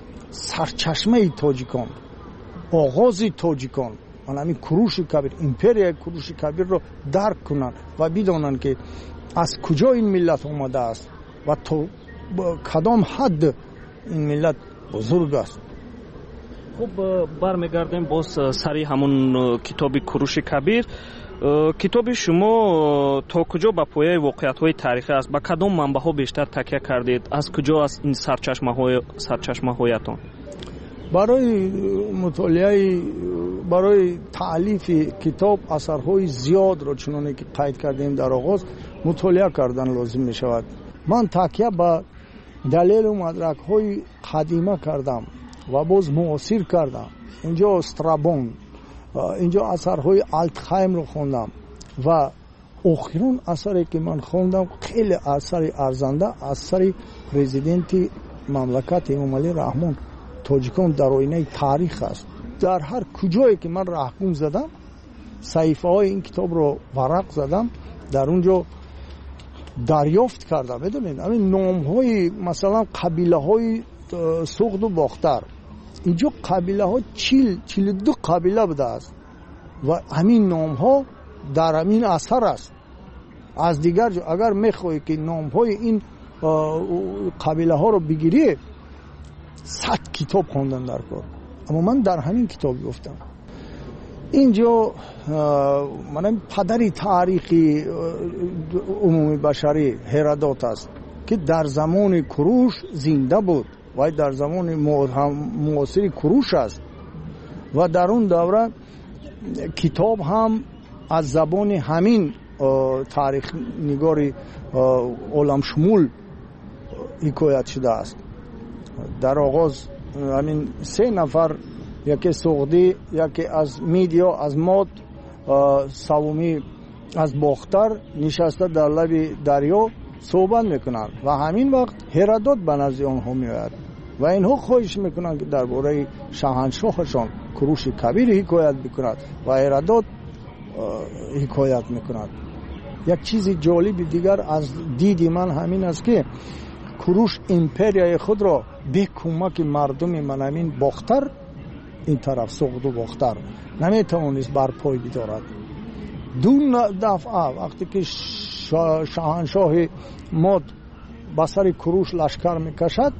سرچشمه تاجیکان آغاز تاجیکان من همین کوروش کبیر امپریا کوروش کبیر رو درک کنن و بدانن که از کجا این ملت آمده است و تا کدام حد این ملت بزرگ است. خب برمیگردیم باز سری همون کتاب کوروش کبیر. کتاب شما تا کجا با پایه واقعیت‌های تاریخی است؟ با کدام منبع‌ها بیشتر تکیه کردید؟ از کجا است این سرچشمه‌هایتان؟ برای مطالعه برای تألیف کتاب اثرهای زیاد را چنانه که قید کردیم در آغاز مطالعه کردن لازم می شود. من تکیه به دلیل و مدرک‌های قدیمه کردم و باز معاصر کردم. اینجا استرابون، اینجا اثرهای آلتخایم رو خوندم و اخیران اثری که من خوندم خیلی اثر ارزنده اثر پرزیدنت مملکت امام علی رحمان تاجیکان در آینه تاریخ است. در هر کجایی که من رهگم زدم صحیفه های این کتاب رو ورق زدم، در اونجا دریافت کردم. بدونید همین نام های مثلا قبیله های سغد و باختر، اینجا قبیله ها 42 قبیله بوده است و همین نام ها در همین اثر است. از دیگر جا اگر میخوایی که نام های این قبیله ها رو بگیری 100 کتاب خوندن در کار، اما من در همین کتاب گفتم. اینجا من پدری تاریخی عمومی بشری هرودوت است که در زمان کوروش زنده بود و در زمان معاصر کوروش است و در اون دوره کتاب هم از زبان همین تاریخ نگاری عالم شمول حکایت شده است. در آغاز همین 3 نفر، یکی سغدی، یکی از میدیا از ماد، سومی از باختر نشسته در لب دریا صحبت میکنند و همین وقت هرودوت به نزد آنها میآید و اینها خواهش میکنند که درباره شاهنشاهشان کوروش کبیر حکایت بکند و هرودوت حکایت میکند. یک چیز جالب دیگر از دید من همین است که کوروش امپریای خود را به کمک مردم منامین باختر، این طرف سغد و باختر، نمیتوانست بر پای بدارد. دو دفعه وقتی که شاهنشاه ماد به سر کوروش لشکر میکشد،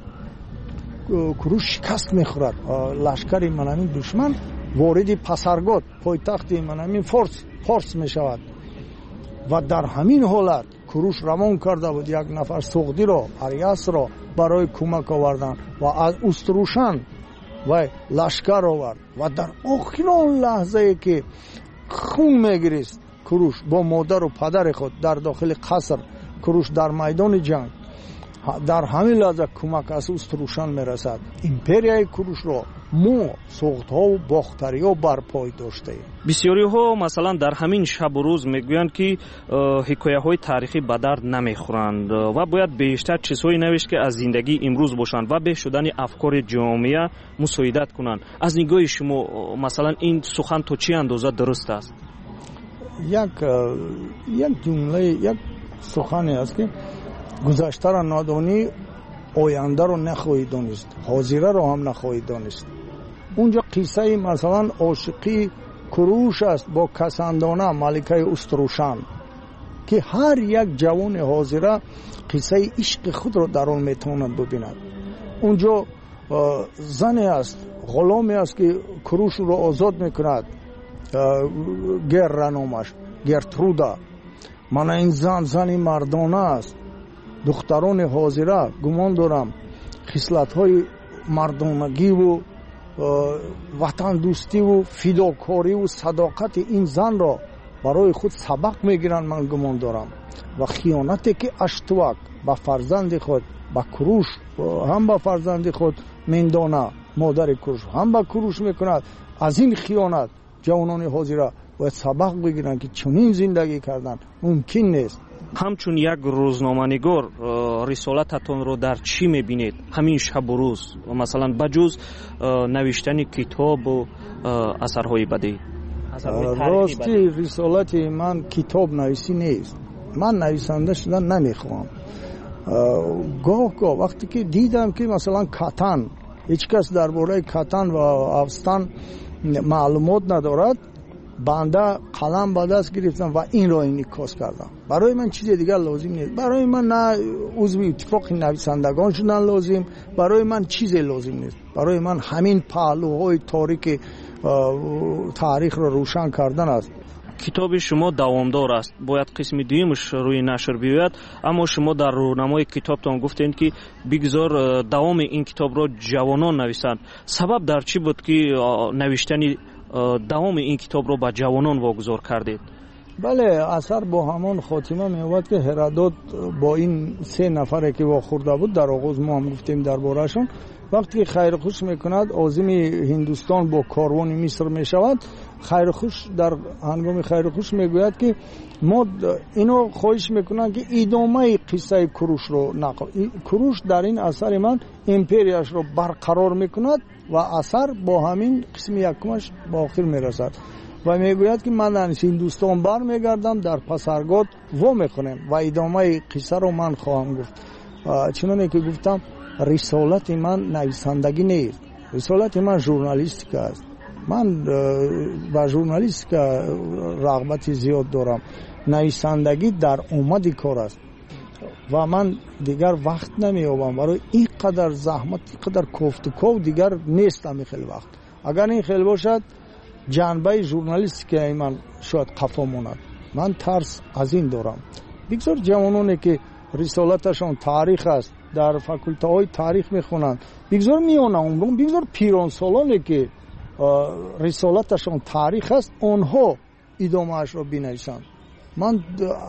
کوروش شکست میخورد، لشکر منامین دشمن وارد پسرگاد پایتخت منامین فارس میشود و در همین حالت کوروش روان کرده بود یک نفر سغدی را، اریاس را برای کمک آوردن و از استروشن و لشکر آورد و در آخرین لحظه که خون میگریست کوروش با مادر و پدر خود در داخل قصر، کوروش در میدان جنگ، در همین لحظه کمک از استروشن میرسد. امپریای کوروش را ما سغدها و باختریا بر پای داشته ایم. بسیاری ها مثلا در همین شب و روز میگویند که حکایه های تاریخی به درد نمیخورند و باید بیشتر چیزهایی نوشت که از زندگی امروز باشند و به شدن افکار جامعه مساعدت کنند. از نگاه شما مثلا این سخن تو چه اندازه درست است؟ یک جمله، یک سخنی است که گذشته را ندانی آینده را نخواهی دانست، حاضره را هم نخواهی دانست. اونجا قصه مثلا عاشقی کوروش است با کسندانه ملکه استروشن که هر یک جوان حاضره قصه عشق خود را در آن میتواند ببیند. اونجا زنی است، غلامی است که کوروش را آزاد میکند، گر نامش گرترودا. من این زنی مردانه است. دختران حاضره گمان دارم خصلت‌های مردانگی و وطن دوستی و فداکاری و صداقت این زن را برای خود سبق میگیرند. من گمان دارم و خیانتی که اشتوک با فرزند خود، با کوروش هم با فرزند خود میندانه، مادر کوروش هم با کوروش میکند، از این خیانت جوانان حاضره باید سبق بگیرند که چنین زندگی کردن ممکن نیست. همچون یک روزنامه‌نگار رسالتتون رو در چی میبینید همین شب و روز، مثلا بجز نوشتن کتاب و اثرهای بدی؟ راستی رسالت من کتاب نویسی نیست. من نویسنده شدن نمیخوام. گاه وقتی که دیدم که مثلا کتن، هیچ کس درباره کتن و افستان معلومات ندارد، بنده قلم به دست گرفتم و این را انعکاس کردم. برای من چیز دیگر لازم نیست. برای من نه عضو اتفاق نویسندگان شدن لازم، برای من چیزی لازم نیست. برای من همین پهلوهای تاریک تاریخ را روشن کردن است. کتاب شما دوامدار است، باید قسم دویمش روی نشر بیاید، اما شما در رونمای کتابتان گفتین که بگذار دوام این کتاب را جوانان نویسند. سبب در چی بود که نوشتن دوام این کتاب رو با جوانان واگذار کردید؟ بله، اثر با همان خاتمه می‌آورد که هرودوت با این 3 نفره که واخورده بود، در آغاز ما هم گفتیم درباره‌شون، وقتی خیرخوش میکند عازم هندوستان با کاروان مصر میشود، خیرخوش در هنگام خیرخوش میگوید که ما اینو خواهش میکنن که ادامه قصه کوروش رو نقل. کوروش در این اثر من امپریاش رو برقرار میکند و اثر با همین قسم یکمش با آخر میرسد و میگوید که من از هندوستان بر میگردم در پسرگاد و میخونم و ادامه قصه رو من خواهم گفت. چنانه که گفتم رسالت من نویسندگی نیست، رسالت من ژورنالیستیک است. من با ژورنالیستیک رغبت زیاد دارم. نویسندگی در اومد کار است و من دیگر وقت نمیابم برای اینقدر زحمت، اینقدر کوفت و کو دیگر نیستم. خیلی وقت اگر این خیلی باشد جنبه ژورنالیستیک من شاید قفا ماند. من ترس از این دارم. بگذار جوانانی که رسالتشان تاریخ است در فاکولته های تاریخ میخونند، بگذار میانه عمرون، بگذار پیران سالانی که رسالتشان تاریخ است آنها ادامه اش را بنویسند. من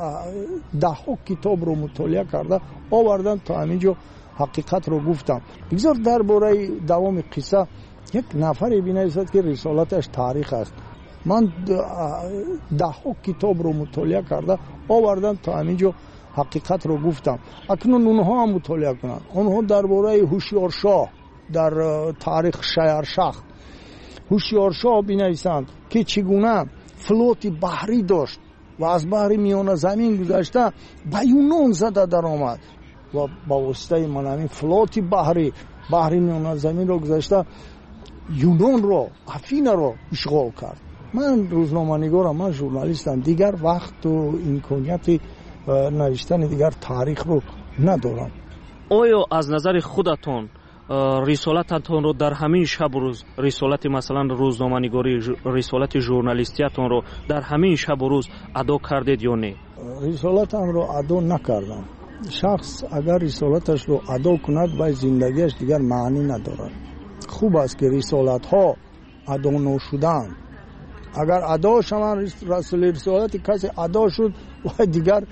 10 کتاب رو مطالعه کرده آوردم تا همینجا حقیقت رو گفتم. بگذار درباره دوام قصه یک نفری بنویسد که رسالتش تاریخ است. من 10 کتاب رو مطالعه کرده آوردم تا همینجا حقیقت رو گفتم. اکنون اونها هم مطالعه کنند. اونها درباره هوشیارشاه در تاریخ شهرشاه هوشیارشاه بنویسند که چگونه فلوت بحری داشت و از بحر میانه زمین گذشته به یونان زده در آمد و با واسطه من همین فلوت بحر میانه زمین رو گذشته یونان رو، افین رو اشغال کرد. من روزنامه‌نگارم، من ژورنالیستم، دیگر وقت و امکانیت نوشتن دیگر تاریخ رو ندارم. آیا از نظر خودتون رسالتتون رو در همین شب و روز، رسالت مثلا روزنامه‌نگاری، رسالت ژورنالیستیتون رو در همین شب و روز ادا کردید یا نه؟ رسالتم رو ادا نکردم. شخص اگر رسالتش رو ادا کند برای زندگیش دیگر معنی ندارد. خوب است که رسالت ها ادا نشدن. اگر ادا شوند رسالت کسی ادا شد و دیگر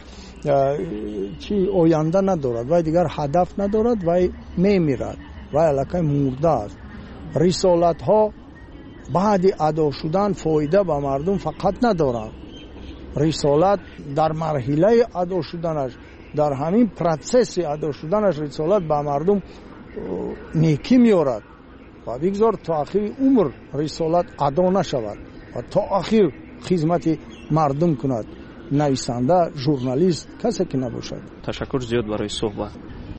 چی آینده ندارد و دیگر هدف ندارد و میمیرد و الکی مرده است. رسالت ها بعد ادا شدن فایده به مردم فقط ندارد. رسالت در مرحله ادا شدنش، در همین پروسس ادا شدنش رسالت به مردم نیکی میارد و بگذار تا آخر عمر رسالت ادا نشود و تا آخر خدمت مردم کند. نویسنده، ژورنالیست، کسی که نباشد. تشکر زیاد برای صحبت.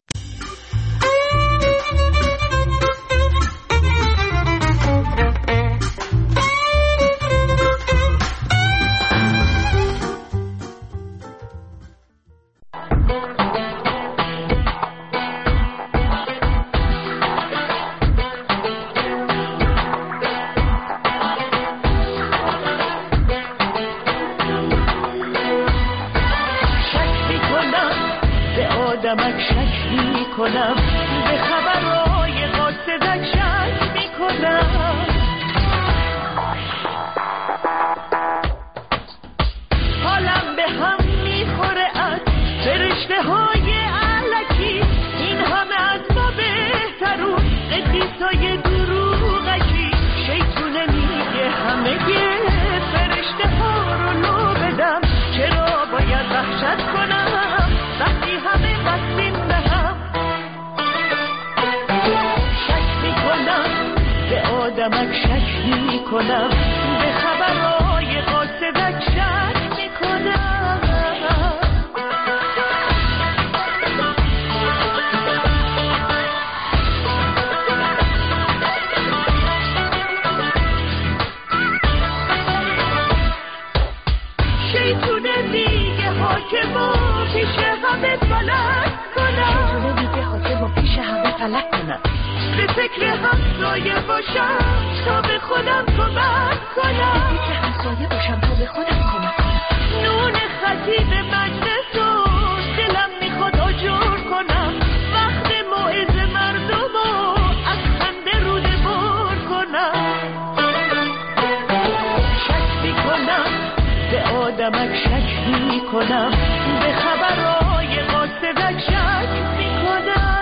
آدمک شک می کنم، به خبرهای قاصدک شک می کنم. شیطونه میگه حاکم و پیش همه فلک کنم، شیطونه میگه حاکم و پیش همه فلک کنم. به فکر همسایه باشم تا به خودم کمک کنم، به فکر همسایه باشم تا به خودم کمک کنم. نون خطیب مجلس و دلم میخواد آجر کنم، وقت موعظه مردم و از خنده روده بر کنم. شک میکنم به آدمک شک میکنم، به خبرهای قاصدک شک میکنم.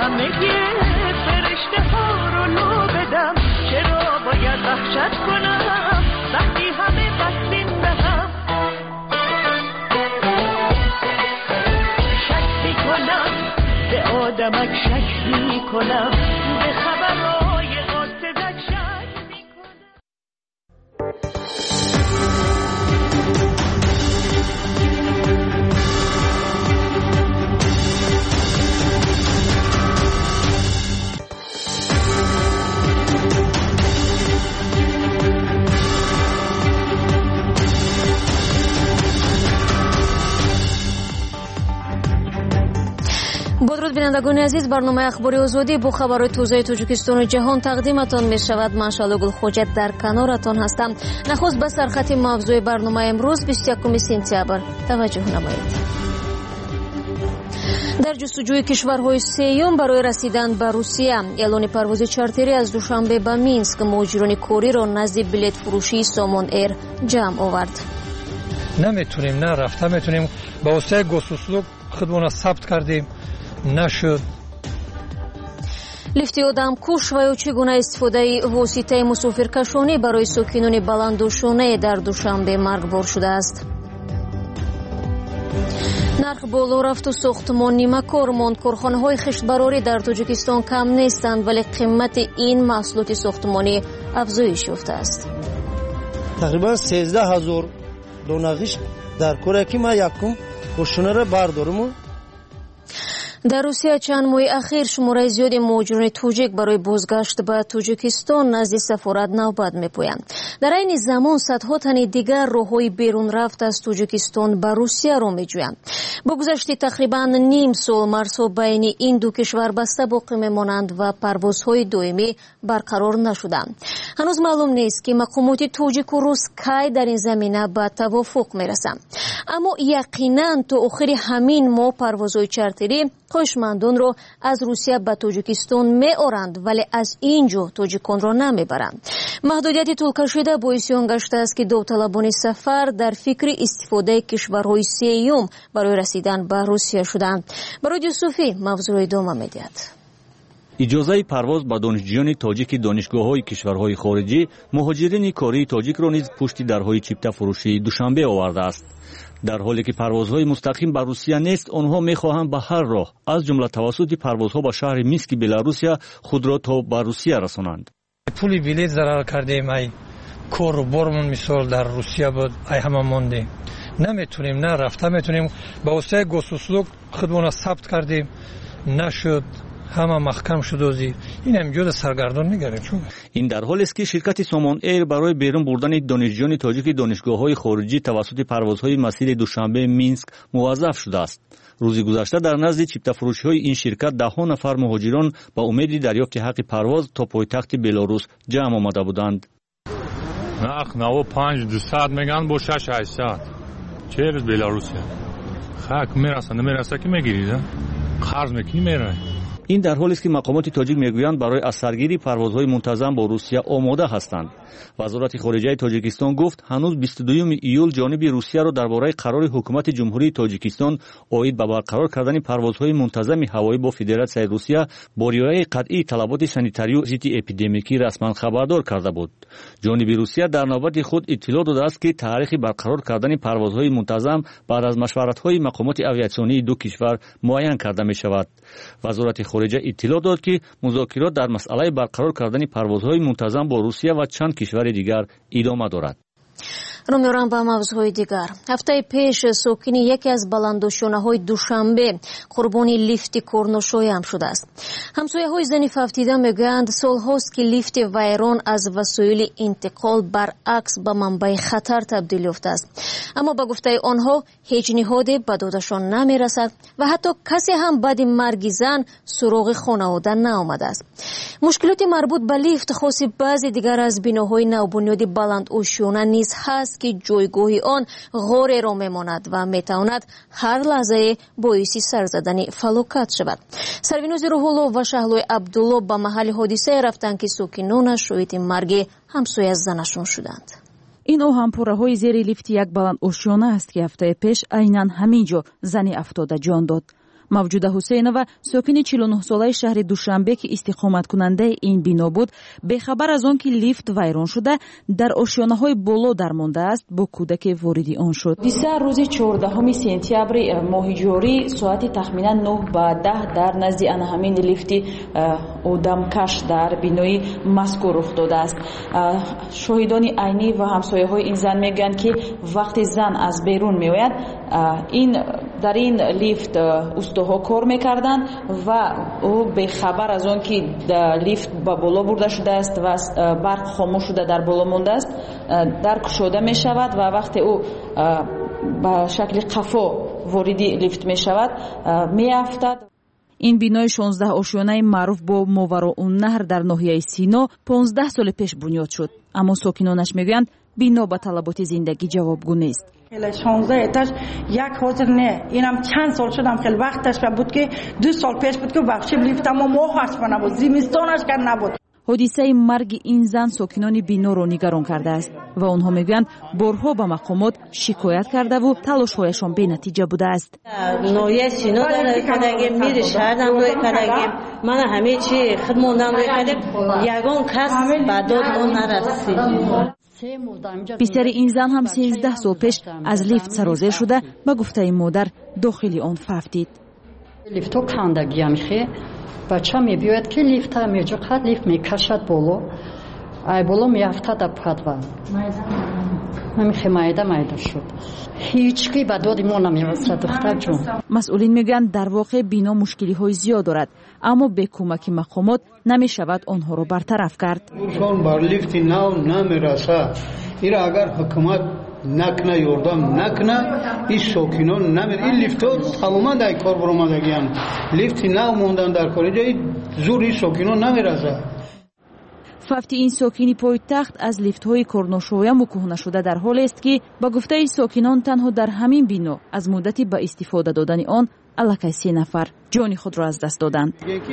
همه فرشته ها رو لو بدم؟ چرا باید وحشت کنم وقتی همه بستیم به هم؟ شک میکنم به آدمک، شک میکنم به خبرهای قاصدک، شک میکنم. با درود بینندگان عزیز، برنامه اخباری آزادی با خبرهای تازه تاجیکستان و جهان تقدیمتان می شود. من شالو گلخوجت در کنارتان هستم. نخست به سرخط موضوع برنامه امروز 21 سپتامبر توجه نمایید. در جستجوی کشورهای سیوم برای رسیدن به روسیه، اعلان پرواز چارتری از دوشنبه به مینسک مهاجران کوری را نزد بلیط فروشی سامون ایر جمع آورد. نمیتونیم، نه رفته میتونیم، با واسطه گسوسلوک خودمون ثبت کردیم، نشد. لفتی آدم کش و یا چگونه استفاده واسطه مسافرکشانی برای ساکنان بلندوشانه در دوشنبه مرگبار شده است. نرخ بالا رفت و ساختمان نیمه‌کار ماند. کارخانه‌های خشتبراری در تاجیکستان کم نیستند، ولی قیمت این محصولات ساختمانی افزایش یافته است. تقریبا 13000 دانه خشت در کاری که ما یکم کشونه را بردارم. در روسیه چند ماه اخیر شماره زیادی مهاجران توجیک برای بازگشت به تاجیکستان نزد سفارت نوبت می‌پویند. در این زمان صدها تن دیگر راههای بیرون رفت از تاجیکستان به روسیه را می‌جویند. با گذشت تقریبا نیم سال مرزها بین این دو کشور بسته باقی می‌مانند و پروازهای دائمی برقرار نشدند. هنوز معلوم نیست که مقامات توجیک و روس کی در این زمینه به توافق می‌رسند. اما یقینا تا آخر همین ماه پروازهای چارتری خواهشمندان را از روسیه به تاجیکستان می‌آورند، ولی از اینجا تاجیکان را نمیبرند. محدودیت طول کشیده باعث آن گشته است که داوطلبان سفر در فکر استفاده کشورهای سیوم برای رسیدن به روسیه شدند. برای یوسفی موضوع ادامه می‌دهد. اجازه پرواز با دانشجویان تاجیک دانشگاه‌های کشورهای خارجی مهاجرین کاری تاجیک را نیز پشت درهای چیپتا فروشی دوشنبه آورده است. در حالی که پروازهای مستقیم به روسیه نیست، آنها می‌خواهند به هر راه از جمله توسط پروازها به شهر مینسک بلاروسیا خود را تا به روسیه رسانند. پول بلیط ضرر کردیم، ای کار و برمون مثال در روسیه بود، ای همه مونده. نمیتونیم، نه رفته میتونیم، با واسطه گسوسلوک خودمون ثبت کردیم، نشد. همه محکم شده. این هم جود سرگردان میگره. این در حالی است که شرکت سامون ایر برای بیرون بردن دانشجویان تاجیک دانشگاه‌های خارجی توسط پروازهای مسیر دوشنبه مینسک موظف شده است. روزی گذشته در نزد چیپتا فروشی‌های این شرکت ده‌ها نفر مهاجران با امید دریافت حق پرواز تا پایتخت بلاروس جمع آمده بودند. نرخ 95 میگن با 6-8 چه روز بلاروسیه خاک میرسه که میگیرید قرض میکنی میره. این در حالی است که مقامات تاجیک میگویند برای از سرگیری پروازهای منتظم با روسیه آماده هستند. وزارت خارجه تاجیکستان گفت هنوز 22 ایول جانب روسیه را درباره قرار حکومت جمهوری تاجیکستان اوید به برقرار کردن پروازهای منتظم هوایی با فدراسیای روسیه با رعایت قطعی طلبات سانیتاری و ضد اپیدمیکی رسما خبردار کرده بود. جانب روسیه در نوبت خود اطلاع داده است که تاریخ برقرار کردن پروازهای منتظم بعد از مشورت‌های مقامات آویاسیونی دو کشور معین کرده می شود. وزارت خارجه اطلاع داد که مذاکرات در مسئله برقرار کردن پروازهای منتظم با روسیه و چند کشور دیگر ادامه دارد. رو می‌رم به موضوع دیگر. هفته پیش ساکن یکی از بلندوشانه‌های دوشنبه قربانی لیفت کورنوشویی شده است. همسایه‌های زن فوتیده میگویند سال‌هاست که لیفت ویران از وسایل انتقال برعکس به منبع خطر تبدیل یافته است. اما به گفته آنها هیچ نهادی به دادشان نمی‌رسد و حتی کسی هم بعد مرگ زن سراغ خانواده نآمده است. مشکلات مربوط به لیفت خاص بعضی دیگر از بناهای نوبنیاد بلندوشانه نیز هست که جایگاه آن غار را میماند و میتواند هر لحظه باعث سر زدن فلاکت شود. سرینوز روح‌الله و شهلوی عبدالله به محل حادثه رفتند که ساکنانش شاهد مرگ همسایه زنشان شدند. این همپوره‌های زیر لیفت یک بلند اوشیانه است که هفته پیش عیناً همینجا زنی افتاده جان داد. мавҷуда ҳусейнова сокини 49 солаи шаҳри душанбе ки истиқоматкунандаи ин бино буд бехабар аз он ки лифт вайрон шуда дар ошёнаҳои боло дармондааст бо кӯдаке вориди он шуд. ҳодиса рӯзи 14 сентябри моҳи ҷорӣ соати тахминан 9 ба 10 дар назди ана ҳамин лифти одамкаш дар бинои мазкур рух додааст. шоҳидони айнӣ ва ҳамсояҳои ин зан мегӯянд ки вақте зан аз берун меояд дар ин лифт устоҳо кор мекарданд ва ӯ бехабар аз он ки лифт ба боло бурда шудааст ва барқ хомӯш шуда дар боло мондааст дар кушода мешавад ва вақте ӯ ба шакли қафо вориди лифт мешавад меафтад. ин бинои 16 ошёнаи маъруф бо Мовароуннаҳр дар ноҳияи Сино 15 соли пеш бунёд шуд, аммо сокинонаш мегӯянд бино ба талаботи зиндагӣ ҷавобгӯ нест. 16 этаж як ҳозир не инам чанд сол шудам хел вақташ буд ки 2 сол пеш буд ки бахши лифтамо моҳаш набуд зимистонаш кар набуд. ҳодисаи марги ин зан сокинони биноро нигарон кардааст ва онҳо мегӯянд борҳо ба мақомот шикоят кардаву талошҳояшон бенатиҷа будааст. ноҳияи Сино дар кардагим мири шаҳрдам рӯй кардагим мана ҳамаи чи хидмондам рӯй кардем ягон кас ба дод он нарасид. писари ин зан ҳам 13 сол пеш аз лифт сарозер шуда ба гуфтаи модар дохили он фавтид. лифто кандагиямхе бача мебиёяд ки лифта меҷоқад лифт мекашад боло ай боло меафтад дар падва мамихе майда шуд ҳеҷ ки ба доди мо намерасад духтарҷон. масъулин мегӯянд дар воқеъ бино мушкилиҳои зиёд дорад, аммо бе кӯмаки мақомот намешавад онҳоро бартараф кард. шон бар лифти нав намерасад ира агар ҳукумат накна ёрдам накна ин сокинон намер ин лифтҳо тамоман дар кор баромадагиянд лифти нав мондан дар кори зур ин сокинон намерасад. фавти ин сокини пойтахт аз лифтҳои корношояму кӯҳнашуда дар ҳолест ки ба гуфтаи сокинон танҳо дар ҳамин бино аз муддати ба истифода додани он аллакай 3 нафар ҷони худро аз даст доданд.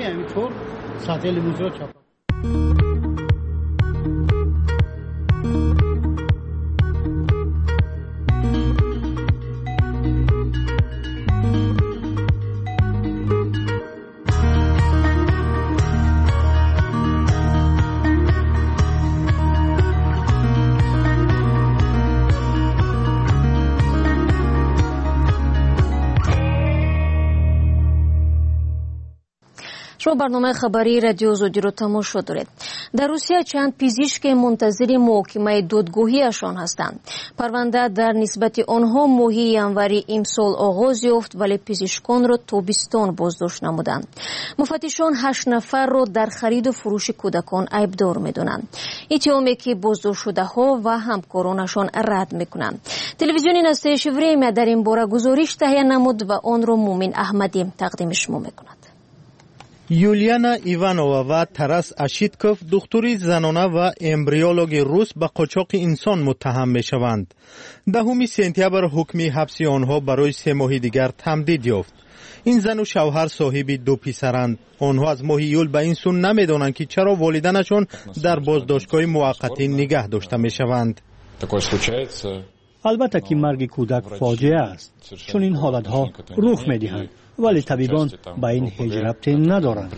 шумо барномаи хабарии радиои озодиро тамошо доред. дар русия чанд пизишке мунтазири муҳокимаи додгоҳиашон ҳастанд. парванда дар нисбати онҳо моҳи январи имсол оғоз ёфт, вале пизишконро тобистон боздошт намуданд. муфаттишон 8 нафарро дар хариду фурӯши кӯдакон айбдор медонанд. иттиҳоме ки боздоштшудаҳо ва ҳамкоронашон рад мекунанд. телевизиони настоящее время дар ин бора гузориш таҳия намуд ва онро Мумин Аҳмадӣ тақдими шумо мекунад. юлияна иванова ва Тарас Ашитков духтури занона ва эмбриологи рус ба қочоқи инсон муттаҳам мешаванд. 10 сентябр ҳукми ҳабси онҳо барои 3 моҳи дигар тамдид ёфт. ин зану шавҳар соҳиби 2 писаранд. онҳо аз моҳи июл ба ин сун намедонанд ки чаро волиданашон дар боздоштгоҳи муваққатӣ нигаҳ дошта мешаванд. албатта ки марги кӯдак фоҷиа аст. чун ин ҳолатҳо рух медиҳанд, вале табибон ба ин ҳеҷ рабте надоранд.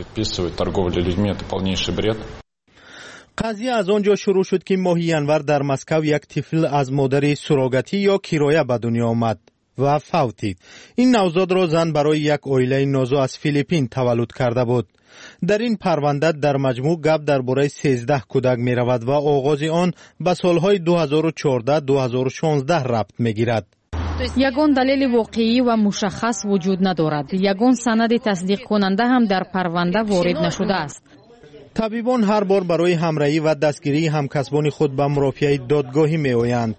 қазия аз он ҷо шурӯъ шуд ки моҳи январ дар Москав як тифл аз модари сурогатӣ ё кироя ба дунё омад ва фавтид. ин навзодро зан барои як оилаи нозу аз Филиппин таваллуд карда буд. дар ин парванда дар маҷмӯъ гап дар бораи 13 кӯдак меравад ва оғози он ба солҳои 2014-2016 рабт мегирад. ягон далели воқеӣ ва мушаххас вуҷуд надорад. ягон санади тасдиқкунанда ҳам дар парванда ворид нашудааст. табибон ҳар бор барои ҳамраҳӣ ва дастгирии ҳамкасбони худ ба мурофиаи додгоҳӣ меоянд.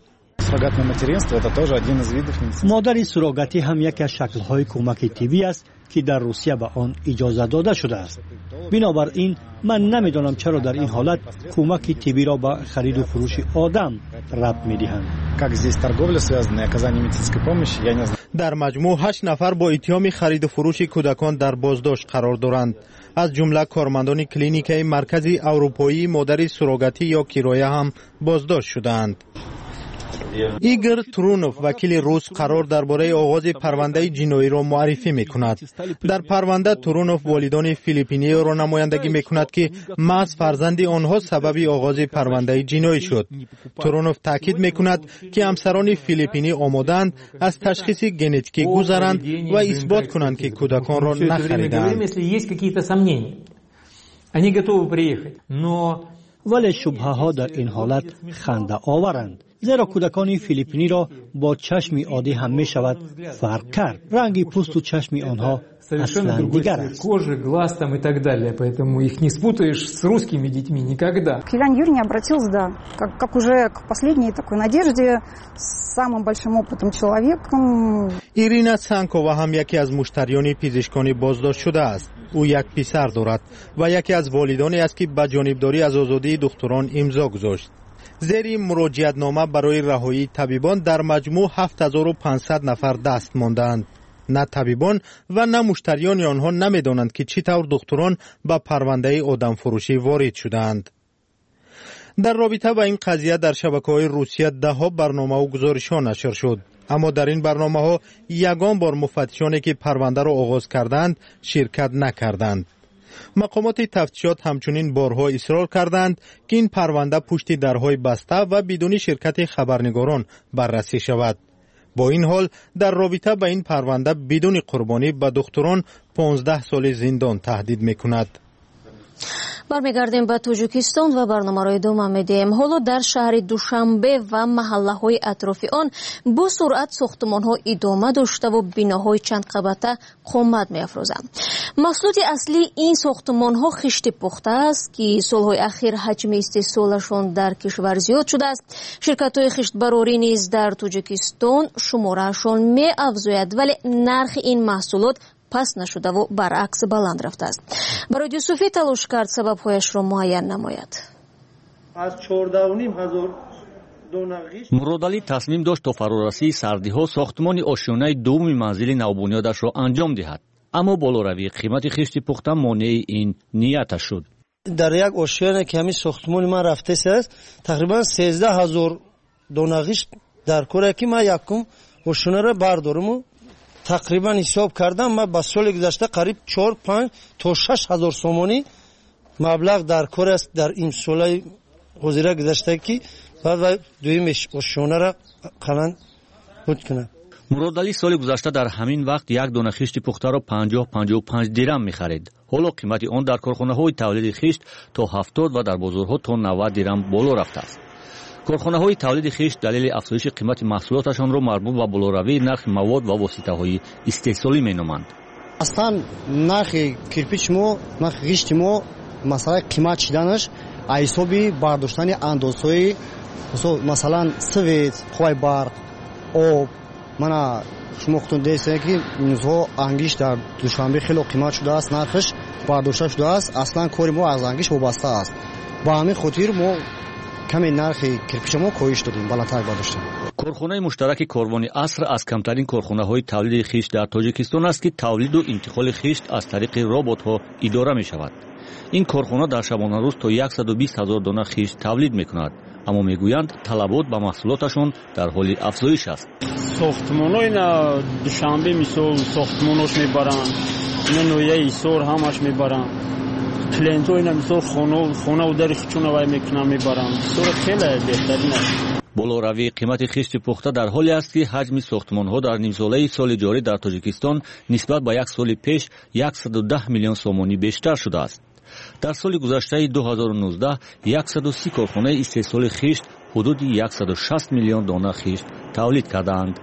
модари сурогатӣ ҳам яке аз шаклҳои кӯмаки тиббӣ аст ки дар Русия ба он иҷоза дода шудааст. бинобар ин ман намедонам чаро дар ин ҳолат кӯмаки тиббиро ба хариду фурӯши одам рабт медиҳанд. дар маҷмӯъ 8 нафар бо иттиҳоми хариду фурӯши кӯдакон дар боздошт қарор доранд. аз ҷумла кормандони клиникаи маркази аврупоии модари сурогатӣ ё кироя ҳам боздошт шудаанд. ایگور ترونوف وکیل روس قرار درباره آغاز پرونده جنایی را معرفی میکند. در پرونده ترونوف والدان فیلیپینی را نمایندگی میکند که محض فرزند آنها سبب آغاز پرونده جنایی شد. ترونوف تاکید میکند که همسران فیلیپینی آمادند از تشخیص ژنتیکی گذرند و اثبات کنند که کودکان را نخریدند. ولی شبهه ها در این حالت خنده آورند، زیرا کودکان فیلیپینی را با چشم عادی هم می شود فرق کرد. رنگ پوست و چشم آنها اصلا دیگر است. Килян Юрий не обратился, да, как уже к последней такой надежде, с самым большим опытом человеком. ایرینا سانکووا هم یکی از مشتریان پزشکان بازداشت شده است. او یک پسر دارد و یکی از والدانی است که به جانبداری از آزادی دختران امضا گذاشت. زیر مراجعتنامه برای رهایی طبیبان در مجموع 7500 نفر دست ماندند. نه طبیبان و نه مشتریان آنها نمیدانند که چطور دختران به پرونده آدم فروشی وارد شدند. در رابطه با این قضیه در شبکه‌های روسیه ده‌ها برنامه و گزارش‌ها نشر شد، اما در این برنامه‌ها یگان بار مفتشانی که پرونده را آغاز کردند شرکت نکردند. مقامات تفتیشات همچنین بارها اصرار کردند که این پرونده پشت درهای بسته و بدون شرکت خبرنگاران بررسی شود. با این حال در رابطه با این پرونده بدون قربانی به دختران 15 سال زندان تهدید میکند. бармегардем ба тоҷикистон ва барномаро идома медиҳем. ҳоло дар шаҳри душанбе ва маҳаллаҳои атрофи он бо суръат сохтмонҳо идома доштаву биноҳои чандқабата қомат меафрозанд. маҳсулоти аслии ин сохтмонҳо хишти пухта аст ки солҳои ахир ҳаҷми истеҳсолашон дар кишвар зиёд шудааст. ширкатҳои хиштбарорӣ низ дар тоҷикистон шумораашон меафзояд, вале нархи ин маҳсулот паст нашудаву баръакс баланд рафтааст. барои юсуфӣ талош кард сабабҳояшро муайян намояд. аз 14,500 дона ғишт муродалӣ тасмим дошт то фарорасии сардиҳо сохтмони ошёнаи дуввуми манзили навбунёдашро анҷом диҳад, аммо болоравии қимати хишти пухта монеи ин нияташ шуд. дар як ошёне ки ҳамин сохтмони ман рафтааст тақрибан 13000 дона ғишт дар кора ки ман якум ошёнаро бардориму тақрибан ҳисоб кардам, ман ба соли гузашта қариб 4-5 то 6000 сомонӣ маблағ дар кор аст дар имсолаи ҳозира гузашта ки баъд дуюми ошёнаро қалан буд кунам. муродалӣ соли гузашта дар ҳамин вақт як дона хишти пухтаро 50-55 дирам мехарид. ҳоло қимати он дар корхонаҳои тавлиди хишт то 70 ва дар бозорҳо то 90 дирам боло рафтааст. корхонаҳои тавлиди хишт далели афзоиши қимати маҳсулоташонро марбут ба болоравии нархи мавод ва воситаҳои истеҳсолӣ меноманд. аслан нархи кирпич мо нархи ғишти мо масъалаи қимат шиданаш аз ҳисоби бардоштани андозҳои масалан свет, қувваи барқ, об. мана шумо худтон дидед ки имрӯзҳо ангиш дар душанбе хело қимат шудааст, нархаш бардошта шудааст. аслан кори мо аз ангиш вобаста аст. ба ҳамин хотир мо каме нархи кирпича мо коҳиш додем, баландтар бардоштем. корхонаи муштараки корвони аср аз камтарин корхонаҳои тавлиди хишт дар тоҷикистон аст ки тавлиду интиқоли хишт аз тариқи роботҳо идора мешавад. ин корхона дар шабонарӯз то 120 000 дона хишт тавлид мекунад, аммо мегӯянд талабот ба маҳсулоташон дар ҳоли афзоиш аст. сохтмонои душанбе мисол сохтмонош мебаранд, ина ноҳияи ҳисор ҳамаш мебаранд. клиентҳои мисол хонаву дари хучунавай мекунанд мебаранд. ҳисор хеле беҳтарин аст. болоравии қимати хишти пухта дар ҳоле аст ки ҳаҷми сохтмонҳо дар нимсолаи соли ҷорӣ дар тоҷикистон нисбат ба як соли пеш 110 миллион сомонӣ бештар шудааст. дар соли гузаштаи 2019 130 корхонаи истеҳсоли хишт ҳудуди 160 миллион дона хишт тавлид кардаанд.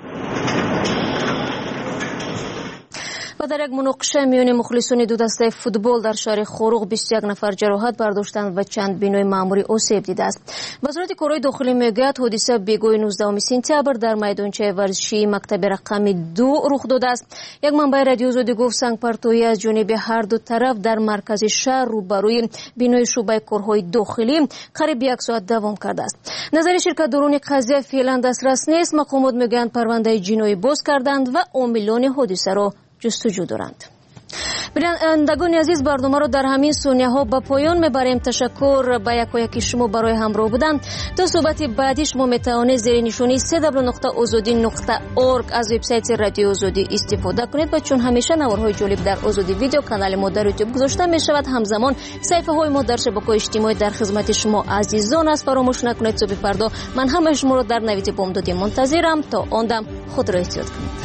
ва дар як муноқиша миёни мухлисони ду дастаи футбол дар шаҳри хоруғ 21 нафар ҷароҳат бардоштанд ва чанд бинои маъмурӣ осеб дидааст. вазорати корҳои дохилӣ мегӯяд ҳодиса бегоҳи 19 сентябр дар майдончаи варзишии мактаби рақами 2 рух додааст. як манбаи радиоозодӣ гуфт сангпартоӣ аз ҷониби ҳарду тараф дар маркази шаҳр рӯбарӯи бинои шӯъбаи корҳои дохилӣ қариб 1 соат давом кардааст. назари ширкатдорони қазия феълан дастрас нест. мақомот мегӯянд парвандаи ҷиноӣ боз карданд ва омилони ҳодисаро ҷустуҷӯ доранд. بینندگان عزیز، برنامه رو در همین ثانیه ها به پایان میبریم. تشکر به یکی شما برای همراه بودن. تا صحبت بعدی شما میتوانید زیر نشانی www.azodi.org از وبسایت رادیو آزادی استفاده کنید و چون همیشه نوارهای جالب در آزادی ویدیو کانال ما در یوتیوب گذاشته می شود، همزمان صفحه های ما در شبکه‌های اجتماعی در خدمت شما عزیزان است. فراموش نکنید صبح فردا من همه شما رو در نوید بامدادی منتظرم. تا آن دم خود را احتیاط کنید.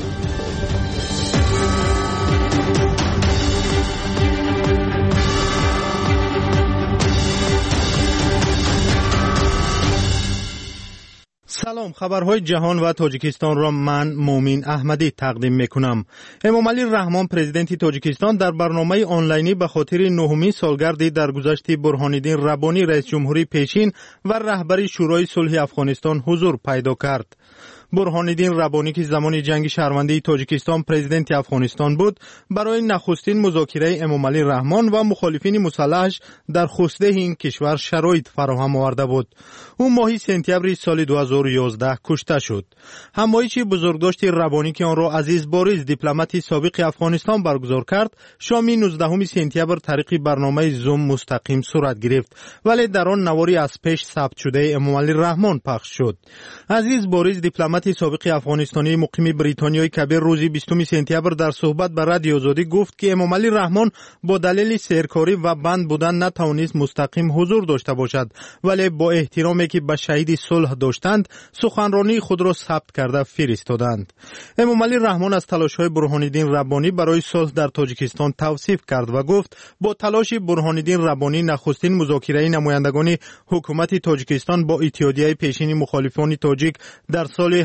سلام، خبرهای جهان و تاجیکستان را من مومین احمدی تقدیم میکنم. امامعلی رحمان پرزیدنت تاجیکستان در برنامه آنلاینی به خاطر 9مین سالگرد درگذشت برهانالدین ربانی رئیس جمهوری پیشین و رهبر شورای صلح افغانستان حضور پیدا کرد. برهانالدین ربانی که زمان جنگ شهروندی تاجیکستان پرزیدنت افغانستان بود، برای نخستین مذاکره امامعلی رحمان و مخالفین مسلحش در خوسته این کشور شرایط فراهم آورده بود. او ماه سپتامبر سال 2011 کشته شد. همایش بزرگداشت ربانی که آن را عزیز باریز دیپلمات سابق افغانستان برگزار کرد، شام 19 سپتامبر طریق برنامه زوم مستقیم صورت گرفت، ولی در آن نواری از پیش ثبت شده امامعلی رحمان پخش شد. عزیز باریز دیپلمات سابق افغانستانی مقیم بریتانیای کبیر روز 20 سپتامبر در صحبت با رادیو آزادی گفت که امامعلی رحمان با دلیل سرکاری و بند بودن نتوانست مستقیم حضور داشته باشد، ولی با احترامی که به شهید صلح داشتند سخنرانی خود را ثبت کرده فرستادند. امامعلی رحمان از تلاش‌های برهانالدین ربانی برای صلح در تاجیکستان توصیف کرد و گفت با تلاش برهانالدین ربانی نخستین مذاکره نمایندگان حکومت تاجیکستان با اتحادیه پیشین مخالفان تاجیک در سال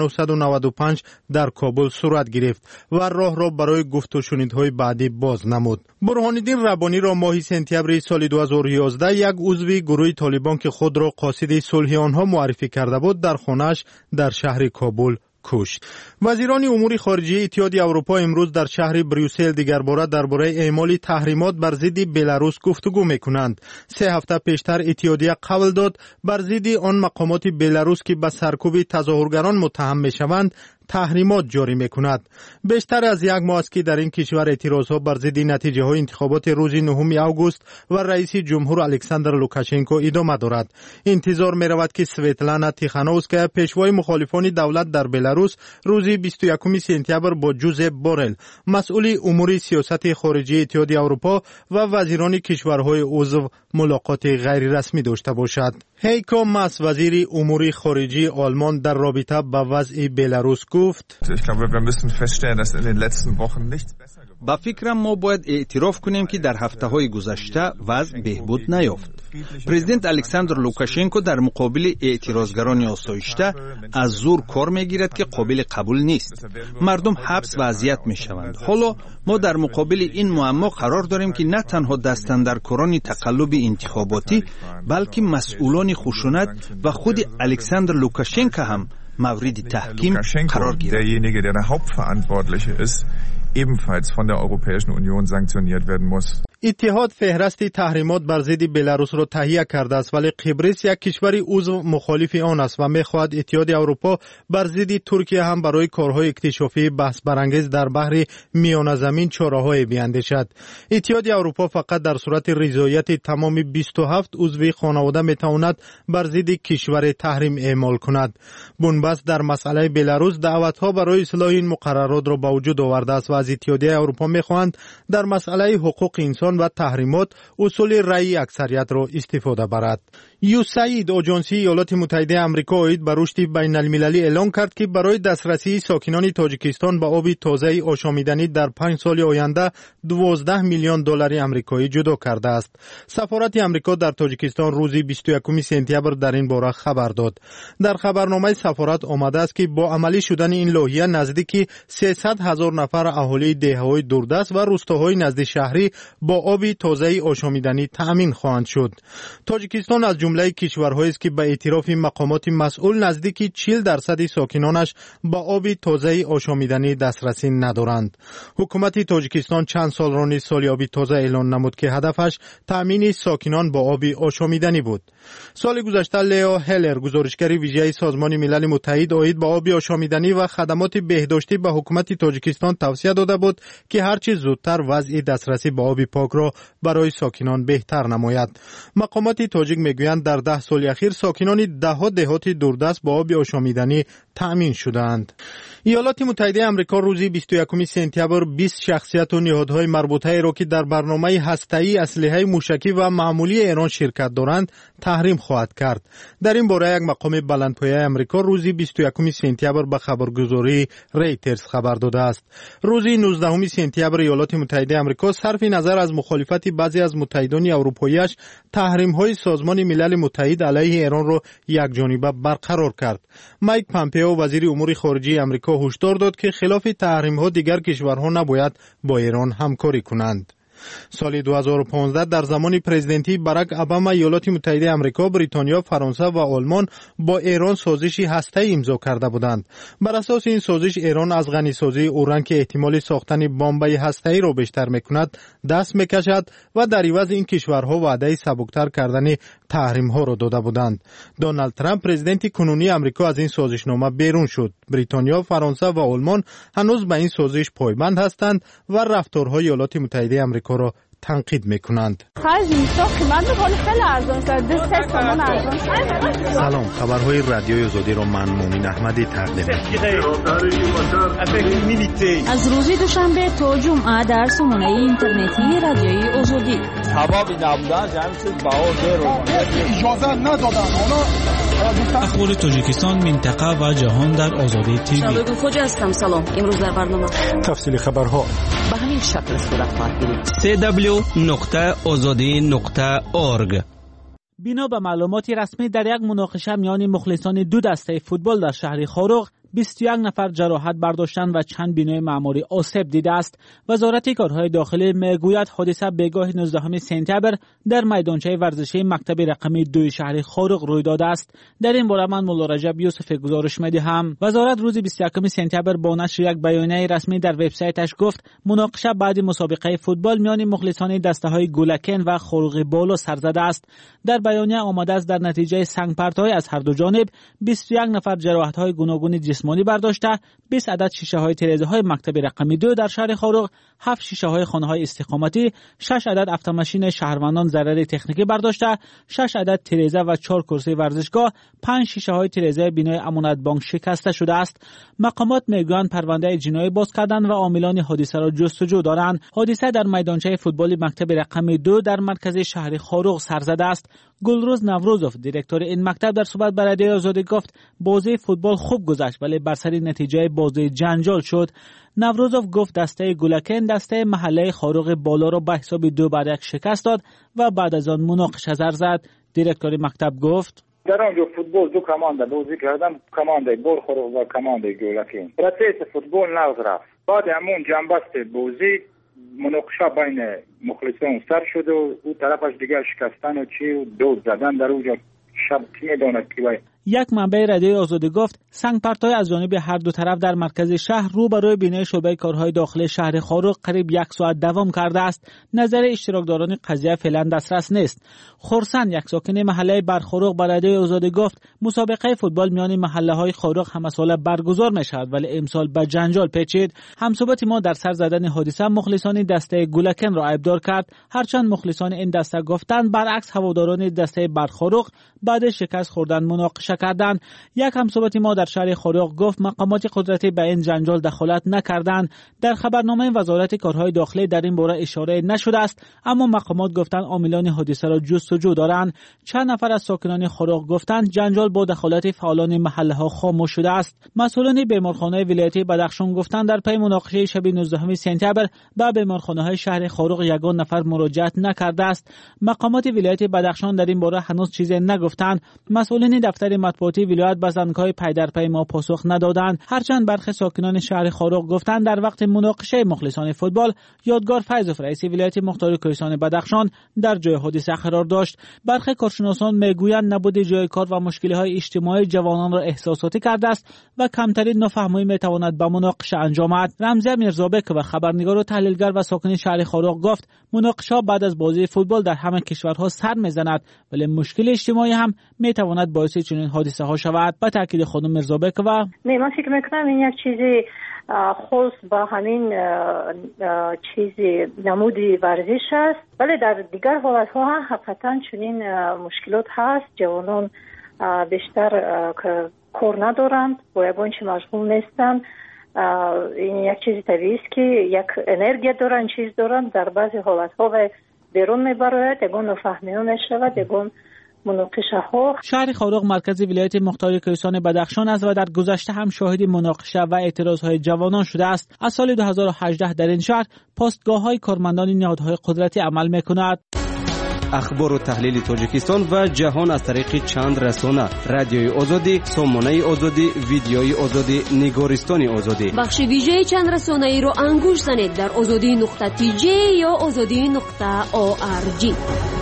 1995 در کابل صورت گرفت و راه را برای گفت و شنیدهای بعدی باز نمود. برهانالدین ربانی را ماه سپتامبر سال 2011 یک عضو گروه طالبان که خود را قاصد صلح آنها معرفی کرده بود در خانه‌اش در شهر کابل کشت. وزیران امور خارجه اتحادیه اروپا امروز در شهر بریوسل دیگر باره درباره اعمال تحریمات بر ضد بلاروس گفتگو میکنند. 3 هفته پیشتر اتحادیه قول داد بر ضد آن مقامات بلاروس که به سرکوب تظاهرگران متهم میشوند تحریمات جاری میکند. بیشتر از یک ماه است که در این کشور اعتراضها بر ضد نتیجه های انتخابات روز 9 آگوست و رئیس جمهور الکساندر لوکاشنکو ادامه دارد. انتظار میرود که سویتلانا تیخانووسکایا پیشوای مخالفان دولت در بلاروس روز 21 سپتامبر با جوزپ بورل مسئول امور سیاست خارجی اتحادیه اروپا و وزیران کشورهای عضو ملاقات غیر رسمی داشته باشد. هیکو ماس وزیر امور خارجه آلمان در رابطه با وضع بلاروس گفت: با فکرم ما باید اعتراف کنیم که در هفته‌های گذشته وضع بهبود نیافت. پرزیدنت الکساندر لوکاشنکو در مقابل اعتراضگران آسایشته از زور کار میگیرد که قابل قبول نیست. مردم حبس و اذیت میشوند. حالا ما در مقابل این معما قرار داریم که نه تنها دستاندرکاران تقلب انتخاباتی بلکه مسئولان خشونت و خود الکساندر لوکاشنکو هم مورد تحکیم قرار گیرد. ebenfalls von der Europäischen Union sanktioniert werden muss. اتحاد فهرست تحریمات بر ضد بلاروس را تهیه کرده است، ولی قبرس یک کشور عضو مخالف آن است و می‌خواهد اتحاد اروپا بر ضد ترکیه هم برای کارهای اکتشافی بحث برانگیز در بحر میانه زمین چاره‌های بیاندیشد. اتحاد اروپا فقط در صورت رضایت تمام 27 عضو خانواده می‌تواند بر ضد کشور تحریم اعمال کند. بنبست در مسئله بلاروس دعوت‌ها برای اصلاح این مقررات را به وجود آورده است و از اتحاد اروپا می‌خواهند در مسئله حقوق انسان و تحریمات اصول رأی اکثریت را استفاده برد. یوساید آژانسی ایالات متحده آمریکا عاید به رشد بین المللی اعلام کرد که برای دسترسی ساکنان تاجیکستان به آب تازه آشامیدنی در 5 سال آینده 12 میلیون دلار آمریکایی جدا کرده است. سفارت آمریکا در تاجیکستان روز 21 سپتامبر در این باره خبر داد. در خبرنامه سفارت آمده است که با عملی شدن این لایحه نزدیک 300,000 نفر اهالی دهه‌های دوردست و روستاهای نزد شهری با آب تازه آشامیدنی تأمین خواهند شد. تاجیکستان از جمله کشورهایی است که به اعتراف مقامات مسئول نزدیک 40% ساکنانش با آب تازه آشامیدنی دسترسی ندارند. حکومت تاجیکستان چند سال را نیز سال آب تازه اعلان نمود که هدفش تأمین ساکنان با آب آشامیدنی بود. سال گذشته لیو هلر گزارشگر ویژه سازمان ملل متحد آید به آب آشامیدنی و خدمات بهداشتی به حکومت تاجیکستان توصیه داده بود که هرچه زودتر وضع دسترسی به آب پاک را برای ساکنان بهتر نماید. مقامات تاجیک میگویند در 10 سال اخیر ساکنان دهها دهات دوردست با آب آشامیدنی تأمین شدند. ایالات متحده آمریکا روز 21 سپتامبر 20 شخصیت و نهادهای مربوطه را که در برنامه هسته‌ای اسلحه موشکی و معمولی ایران شرکت دارند تحریم خواهد کرد. در این باره یک مقام بلندپایه آمریکا روز 21 سپتامبر به خبرگزاری رویترز خبر داده است. روز 19 سپتامبر ایالات متحده آمریکا صرف نظر از مخالفت بعضی از متحدان اروپایی‌اش تحریم‌های سازمان ملل متحد علیه ایران را یکجانبه برقرار کرد. مایک پامپئو وزیر امور خارجه آمریکا هشدار داد که خلاف تحریم‌ها دیگر کشورها نباید با ایران همکاری کنند. سال 2015 در زمان پرزیدنتی باراک اوباما ایالات متحده آمریکا، بریتانیا، فرانسه و آلمان با ایران سازشی هسته‌ای امضا کرده بودند. بر اساس این سازش ایران از غنیسازی اوران که احتمال ساختن بمب هسته‌ای را بیشتر می‌کند دست می‌کشد و در عوض این کشورها وعده سبکتر کردن تحریم‌ها را داده بودند. دونالد ترامپ پرزیدنت کنونی آمریکا از این سازشنامه بیرون شد. بریتانیا، فرانسه و آلمان هنوز به این سازش پایبند هستند و رفتارهای ایالات متحده آمریکا را تنقید میکنند. سلام، خبرهای رادیوی آزادی را من مومن احمدی تقدیم می‌کنم. از روز دوشنبه تا جمعه در سامانه اینترنتی رادیوی آزادی. سببی نبودن جمعی چیز اجازه ندادن. اخبار تاجیکستان، منطقه و جهان در آزادی تیوی. شبکه خوجا هستم. سلام. امروز در برنامه تفصیل خبرها به همین شکل صورت خواهد گرفت. www.azadi.org. بنا به معلومات رسمی در یک مناقشه میان مخلصان دو دسته فوتبال در شهر خاروق 21 نفر جراحت برداشتند و چند بینای معماری آسیب دیده است. وزارت کارهای داخلی میگوید حادثه بگاه 19 سپتامبر در میدانچه ورزشی مکتب رقمی 2 شهر خاروق روی داده است. در این باره من مولا رجب یوسف گزارش می‌دهم. وزارت روز 21 سپتامبر با نشر یک بیانیه رسمی در وبسایتش گفت مناقشه بعد مسابقه فوتبال میان مخلصان دسته‌های گولکن و خاروق بالا سر زده است. در بیانیه آمده است در نتیجه سنگ پرت‌های از هر دو جانب 21 نفر جراحت‌های گوناگون جسمانی برداشته، 20 عدد شیشه‌های تیره‌های مکتب رقمی 2 در شهر خاروق، 7 شیشه‌های خانه‌های استقامتی، 6 عدد اتوماشین شهروندان ضرر تکنیکی برداشته، 6 عدد تیره‌زه و 4 کرسی ورزشگاه، 5 شیشه‌های تیره‌زه بینای امانت بانک شکسته شده است. مقامات میگویند پرونده جنایی باز کردند و عاملان حادثه را جستجو دارند. حادثه در میدانچه فوتبال مکتب رقمی 2 در مرکز شهر خاروق سر زده است. گلروز نوروزوف دیرکتور این مکتب در صحبت با رادیوی آزادی گفت بازی فوتبال خوب گذشت ولی بر سر نتیجه بازی جنجال شد. نوروزوف گفت دسته گولکن دسته محله خاروق بالا را به حساب 2-1 شکست داد و بعد از آن مناقشه زد. دیرکتور مکتب گفت در آنجا فوتبال دو کمانده بازی کردن، کمانده بال خاروق و کمانده گولکن. پروسس فوتبال ناز رفت. بعد همون جنبست بازی مناقشه بین مخلصان سر شد و او طرفش دیگه شکستن و چی و دود زدن در اونجا. شب کی میداند کی باید. یک منبع رادیوی آزادی گفت سنگ پرت‌های از جانب هر دو طرف در مرکز شهر روبروی بینای شعبه کارهای داخلی شهر خاروق قریب 1 ساعت دوام کرده است. نظر اشتراکداران قضیه فعلا دسترس نیست. خرسن یک ساکن محله برخاروق با رادیوی آزادی گفت مسابقه فوتبال میان محله‌های خاروق همه ساله برگزار می‌شود ولی امسال به جنجال پیچید. همصحبت ما در سر زدن حادثه مخلصان دسته گولکن را عیبدار کرد، هرچند مخلصان این دسته گفتند برعکس هواداران دسته برخاروق بعد شکست خوردن مناقشه کردند. یک همصحبت ما در شهر خاروق گفت مقامات قدرتی به این جنجال دخالت نکردند. در خبرنامه وزارت کارهای داخلی در این باره اشاره نشده است، اما مقامات گفتند عاملان حادثه را جستجو دارند. چند نفر از ساکنان خاروق گفتند جنجال با دخالت فعالان محله ها خاموش شده است. مسئولان بیمارخانه ولایتی بدخشان گفتند در پی مناقشه شب 19 سپتامبر به بیمارخانه های شهر خاروق یگان نفر مراجعت نکرده است. مقامات ولایت بدخشان در این باره هنوز چیزی نگفتند. مسئولین دفتر مطبوعاتی ولایت به زنگ‌های پی در پی ما پاسخ ندادند. هرچند برخی ساکنان شهر خاروق گفتند در وقت مناقشه مخلصان فوتبال یادگار فیضوف رئیس ولایت مختار کوهستان بدخشان در جای حادثه قرار داشت. برخی کارشناسان میگویند نبود جای کار و مشکل‌های اجتماعی جوانان را احساساتی کرده است و کمترین نافهمی میتواند به مناقشه انجامد. رمزی میرزابک و خبرنگار و تحلیلگر و ساکن شهر خاروق گفت مناقشه بعد از بازی فوتبال در همه کشورها سر میزند، ولی مشکل اجتماعی هم میتواند باعث چنین حادثه ها شود. با تاکید خانم میرزابک و من فکر میکنم این یک چیزی خاص با همین چیزی نمودی ورزش است، ولی در دیگر حالت ها هم حقیقتا چنین مشکلات هست. جوانان بیشتر کار ندارند، با یگان چی مشغول نیستند. این یک چیز طبیعی است که یک انرژی دارن، چیز دارن، در بعضی حالت ها و بیرون میبراید، یگان نفهمی میشود، یگان مناقشه ها. شهر خاروق مرکز ولایت مختار کوهستان بدخشان است و در گذشته هم شاهد مناقشه و اعتراض های جوانان شده است. از سال 2018 در این شهر پاستگاه های کارمندان نهادهای قدرتی عمل میکند. اخبار و تحلیل تاجیکستان و جهان از طریق چند رسانه: رادیوی آزادی، سامانه آزادی، ویدیوی آزادی، نگارستان آزادی. بخش ویژه چند رسانه ای را انگوش زنید در azadi.tj یا azadi.org.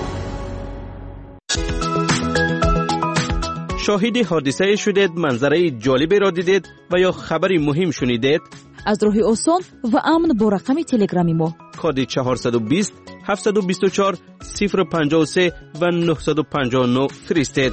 شاهد حادثه شدید، منظره جالبی را دیدید و یا خبری مهم شنیدید؟ از راه آسان و امن با رقم تلگرامی ما کد 420 724 053 و 959 فرستید.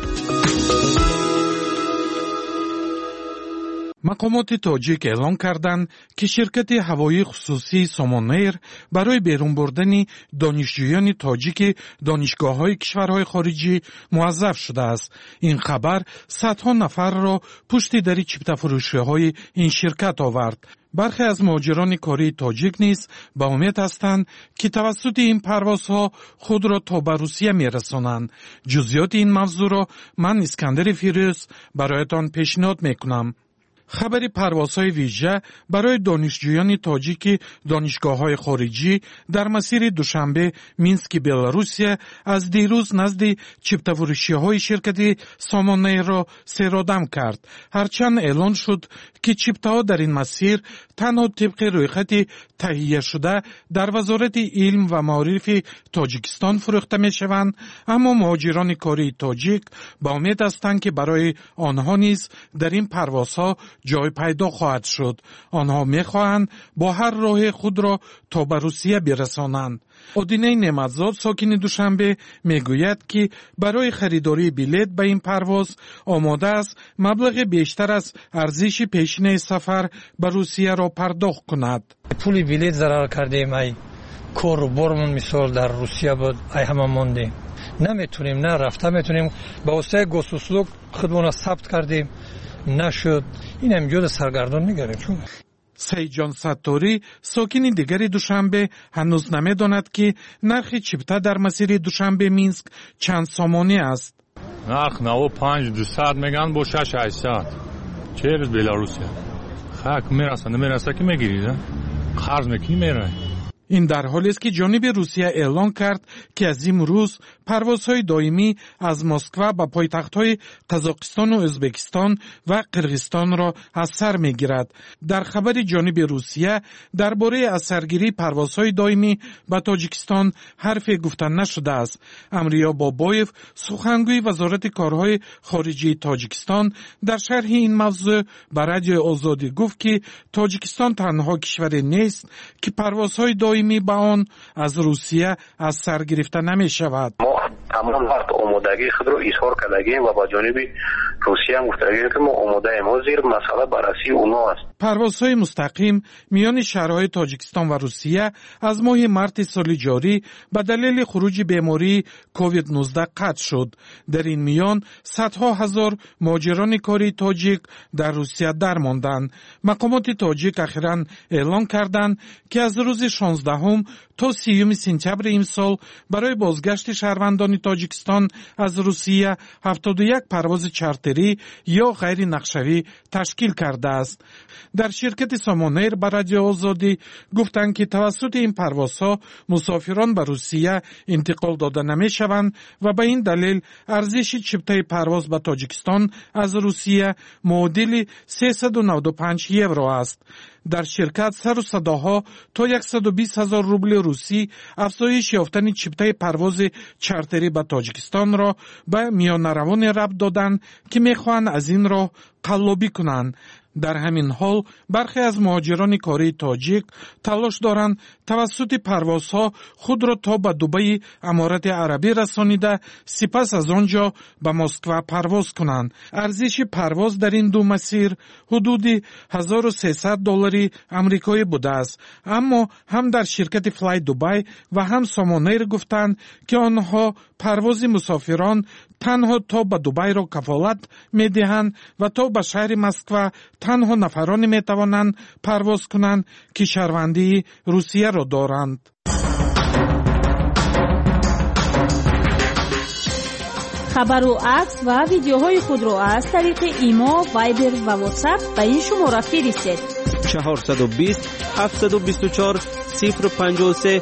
مقامات تاجیک اعلام کردند که شرکت هوایی خصوصی سامانایر برای بیرون بردن دانشجویان تاجیک دانشگاه‌های کشورهای خارجی موظف شده است. این خبر صدها نفر را پشت در چپت فروشی‌های این شرکت آورد. برخی از مهاجران کاری تاجیک نیز به امید هستند که توسط این پروازها خود را تا به روسیه می‌رسانند. جزئیات این موضوع را من اسکندر فیروز برایتان پیشنهاد می‌کنم. خبر پروازهای ویژه برای دانشجویان تاجیک دانشگاه‌های خارجی در مسیر دوشنبه مینسک بلاروسیه از دیروز نزد چپت‌فروشی‌های شرکت سامانه را سرادم کرد. هرچند اعلان شد که چپت‌ها در این مسیر تنها طبق رویخط تهیه شده در وزارت علم و معارف تاجیکستان فروخته می‌شوند، اما مهاجران کاری تاجیک با امید هستند که برای آنها نیز در این پروازها جای پیدا خواهد شد. آنها می‌خواهند با هر راه خود را تا به روسیه برسانند. ادینه نعمتزاد ساکن دوشنبه میگوید که برای خریداری بلیط به این پرواز آماده است مبلغ بیشتر از ارزش پیشینه سفر به روسیه را پرداخت کند. پول بلیط ضرر کردیم، ای کار و برمون مثال در روسیه بود، ای همه موندیم، نمیتونیم، نه رفته میتونیم. با واسطه گوسوسلوک خودمون را ثبت کردیم، نشد. این هم جود سرگردان میگردیم. سیجان ستاری ساکن دیگری دوشنبه هنوز نمیداند که نرخ چپته در مسیر دوشنبه مینسک چند سامانی است. نرخ 95-200 میگن با 6-800. چه روز بلاروسیه خاک میرسه نمیرسه که میگیرید، خرج میکنی میره. این در حالی است که جانب روسیه اعلان کرد که از امروز پروازهای دائمی از مسکو به پایتخت‌های قزاقستان و ازبکستان و قرغیزستان را از سر می‌گیرد. در خبر جانب روسیه درباره از سرگیری پروازهای دائمی به تاجیکستان حرفی گفته نشده است. امریا بابایف سخنگوی وزارت کارهای خارجی تاجیکستان در شرح این موضوع به رادیو آزادی گفت که تاجیکستان تنها کشوری نیست که پروازهای دائمی به آن از روسیه از سر گرفته نمی شود. ما تمام وقت آمادگی خود را اظهار کردیم و با جانب روسیه هم گفتیم که ما آماده ایم. زیر مسئله بررسی اونا است. پروازهای مستقیم میان شهرهای تاجیکستان و روسیه از ماه مارس سال جاری به دلیل خروج بیماری کووید 19 قطع شد. در این میان صدها هزار مهاجران کاری تاجیک در روسیه درماندند. مقامات تاجیک اخیراً اعلان کردند که از روز 16 تا 30 سپتامبر این سال برای بازگشت شهروندان тоҷикистон аз русия 71 парвози чартери ё ғайри нақшавӣ ташкил кардааст. дар ширкати Сомонейр ба Радиои Озодӣ гуфтанд ки тавассути ин парвозҳо мусофирон ба русия интиқол дода намешаванд ва ба ин далел арзиши чиптаи парвоз ба тоҷикистон аз русия муодили 395 евро аст. дар ширкат сару садоҳо то 120 000 рубли русӣ афзоиш ёфтани чиптаи парвози чартери ба тоҷикистонро ба миёнаравоне рабт доданд ки мехоҳанд аз ин роҳ қаллобӣ кунанд. дар ҳамин ҳол бархе аз муҳоҷирони кории тоҷик талош доранд тавассути парвозҳо худро то ба Дубаи Аморати Арабӣ расонида сипас аз он ҷо ба Москва парвоз кунанд. арзиши парвоз дар ин ду масир ҳудуди $1300 амрикоӣ будааст. аммо ҳам дар ширкати Fly Dubai ва ҳам Сомонейр гуфтанд ки онҳо парвози мусофирон танҳо то ба Дубайро кафолат медиҳанд ва то ба шаҳри Москва танҳо нафароне метавонанд парвоз кунанд ки шаҳрвандии Русияро доранд. хабару акс ва видеоҳои худро аз тариқи имо, вайбер ва ватсап ба ин шумора фиристед. 420 724 053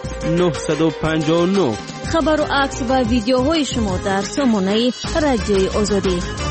959. хабару акс ва видеоҳои шумо дар сомонаи Радиои Озодӣ.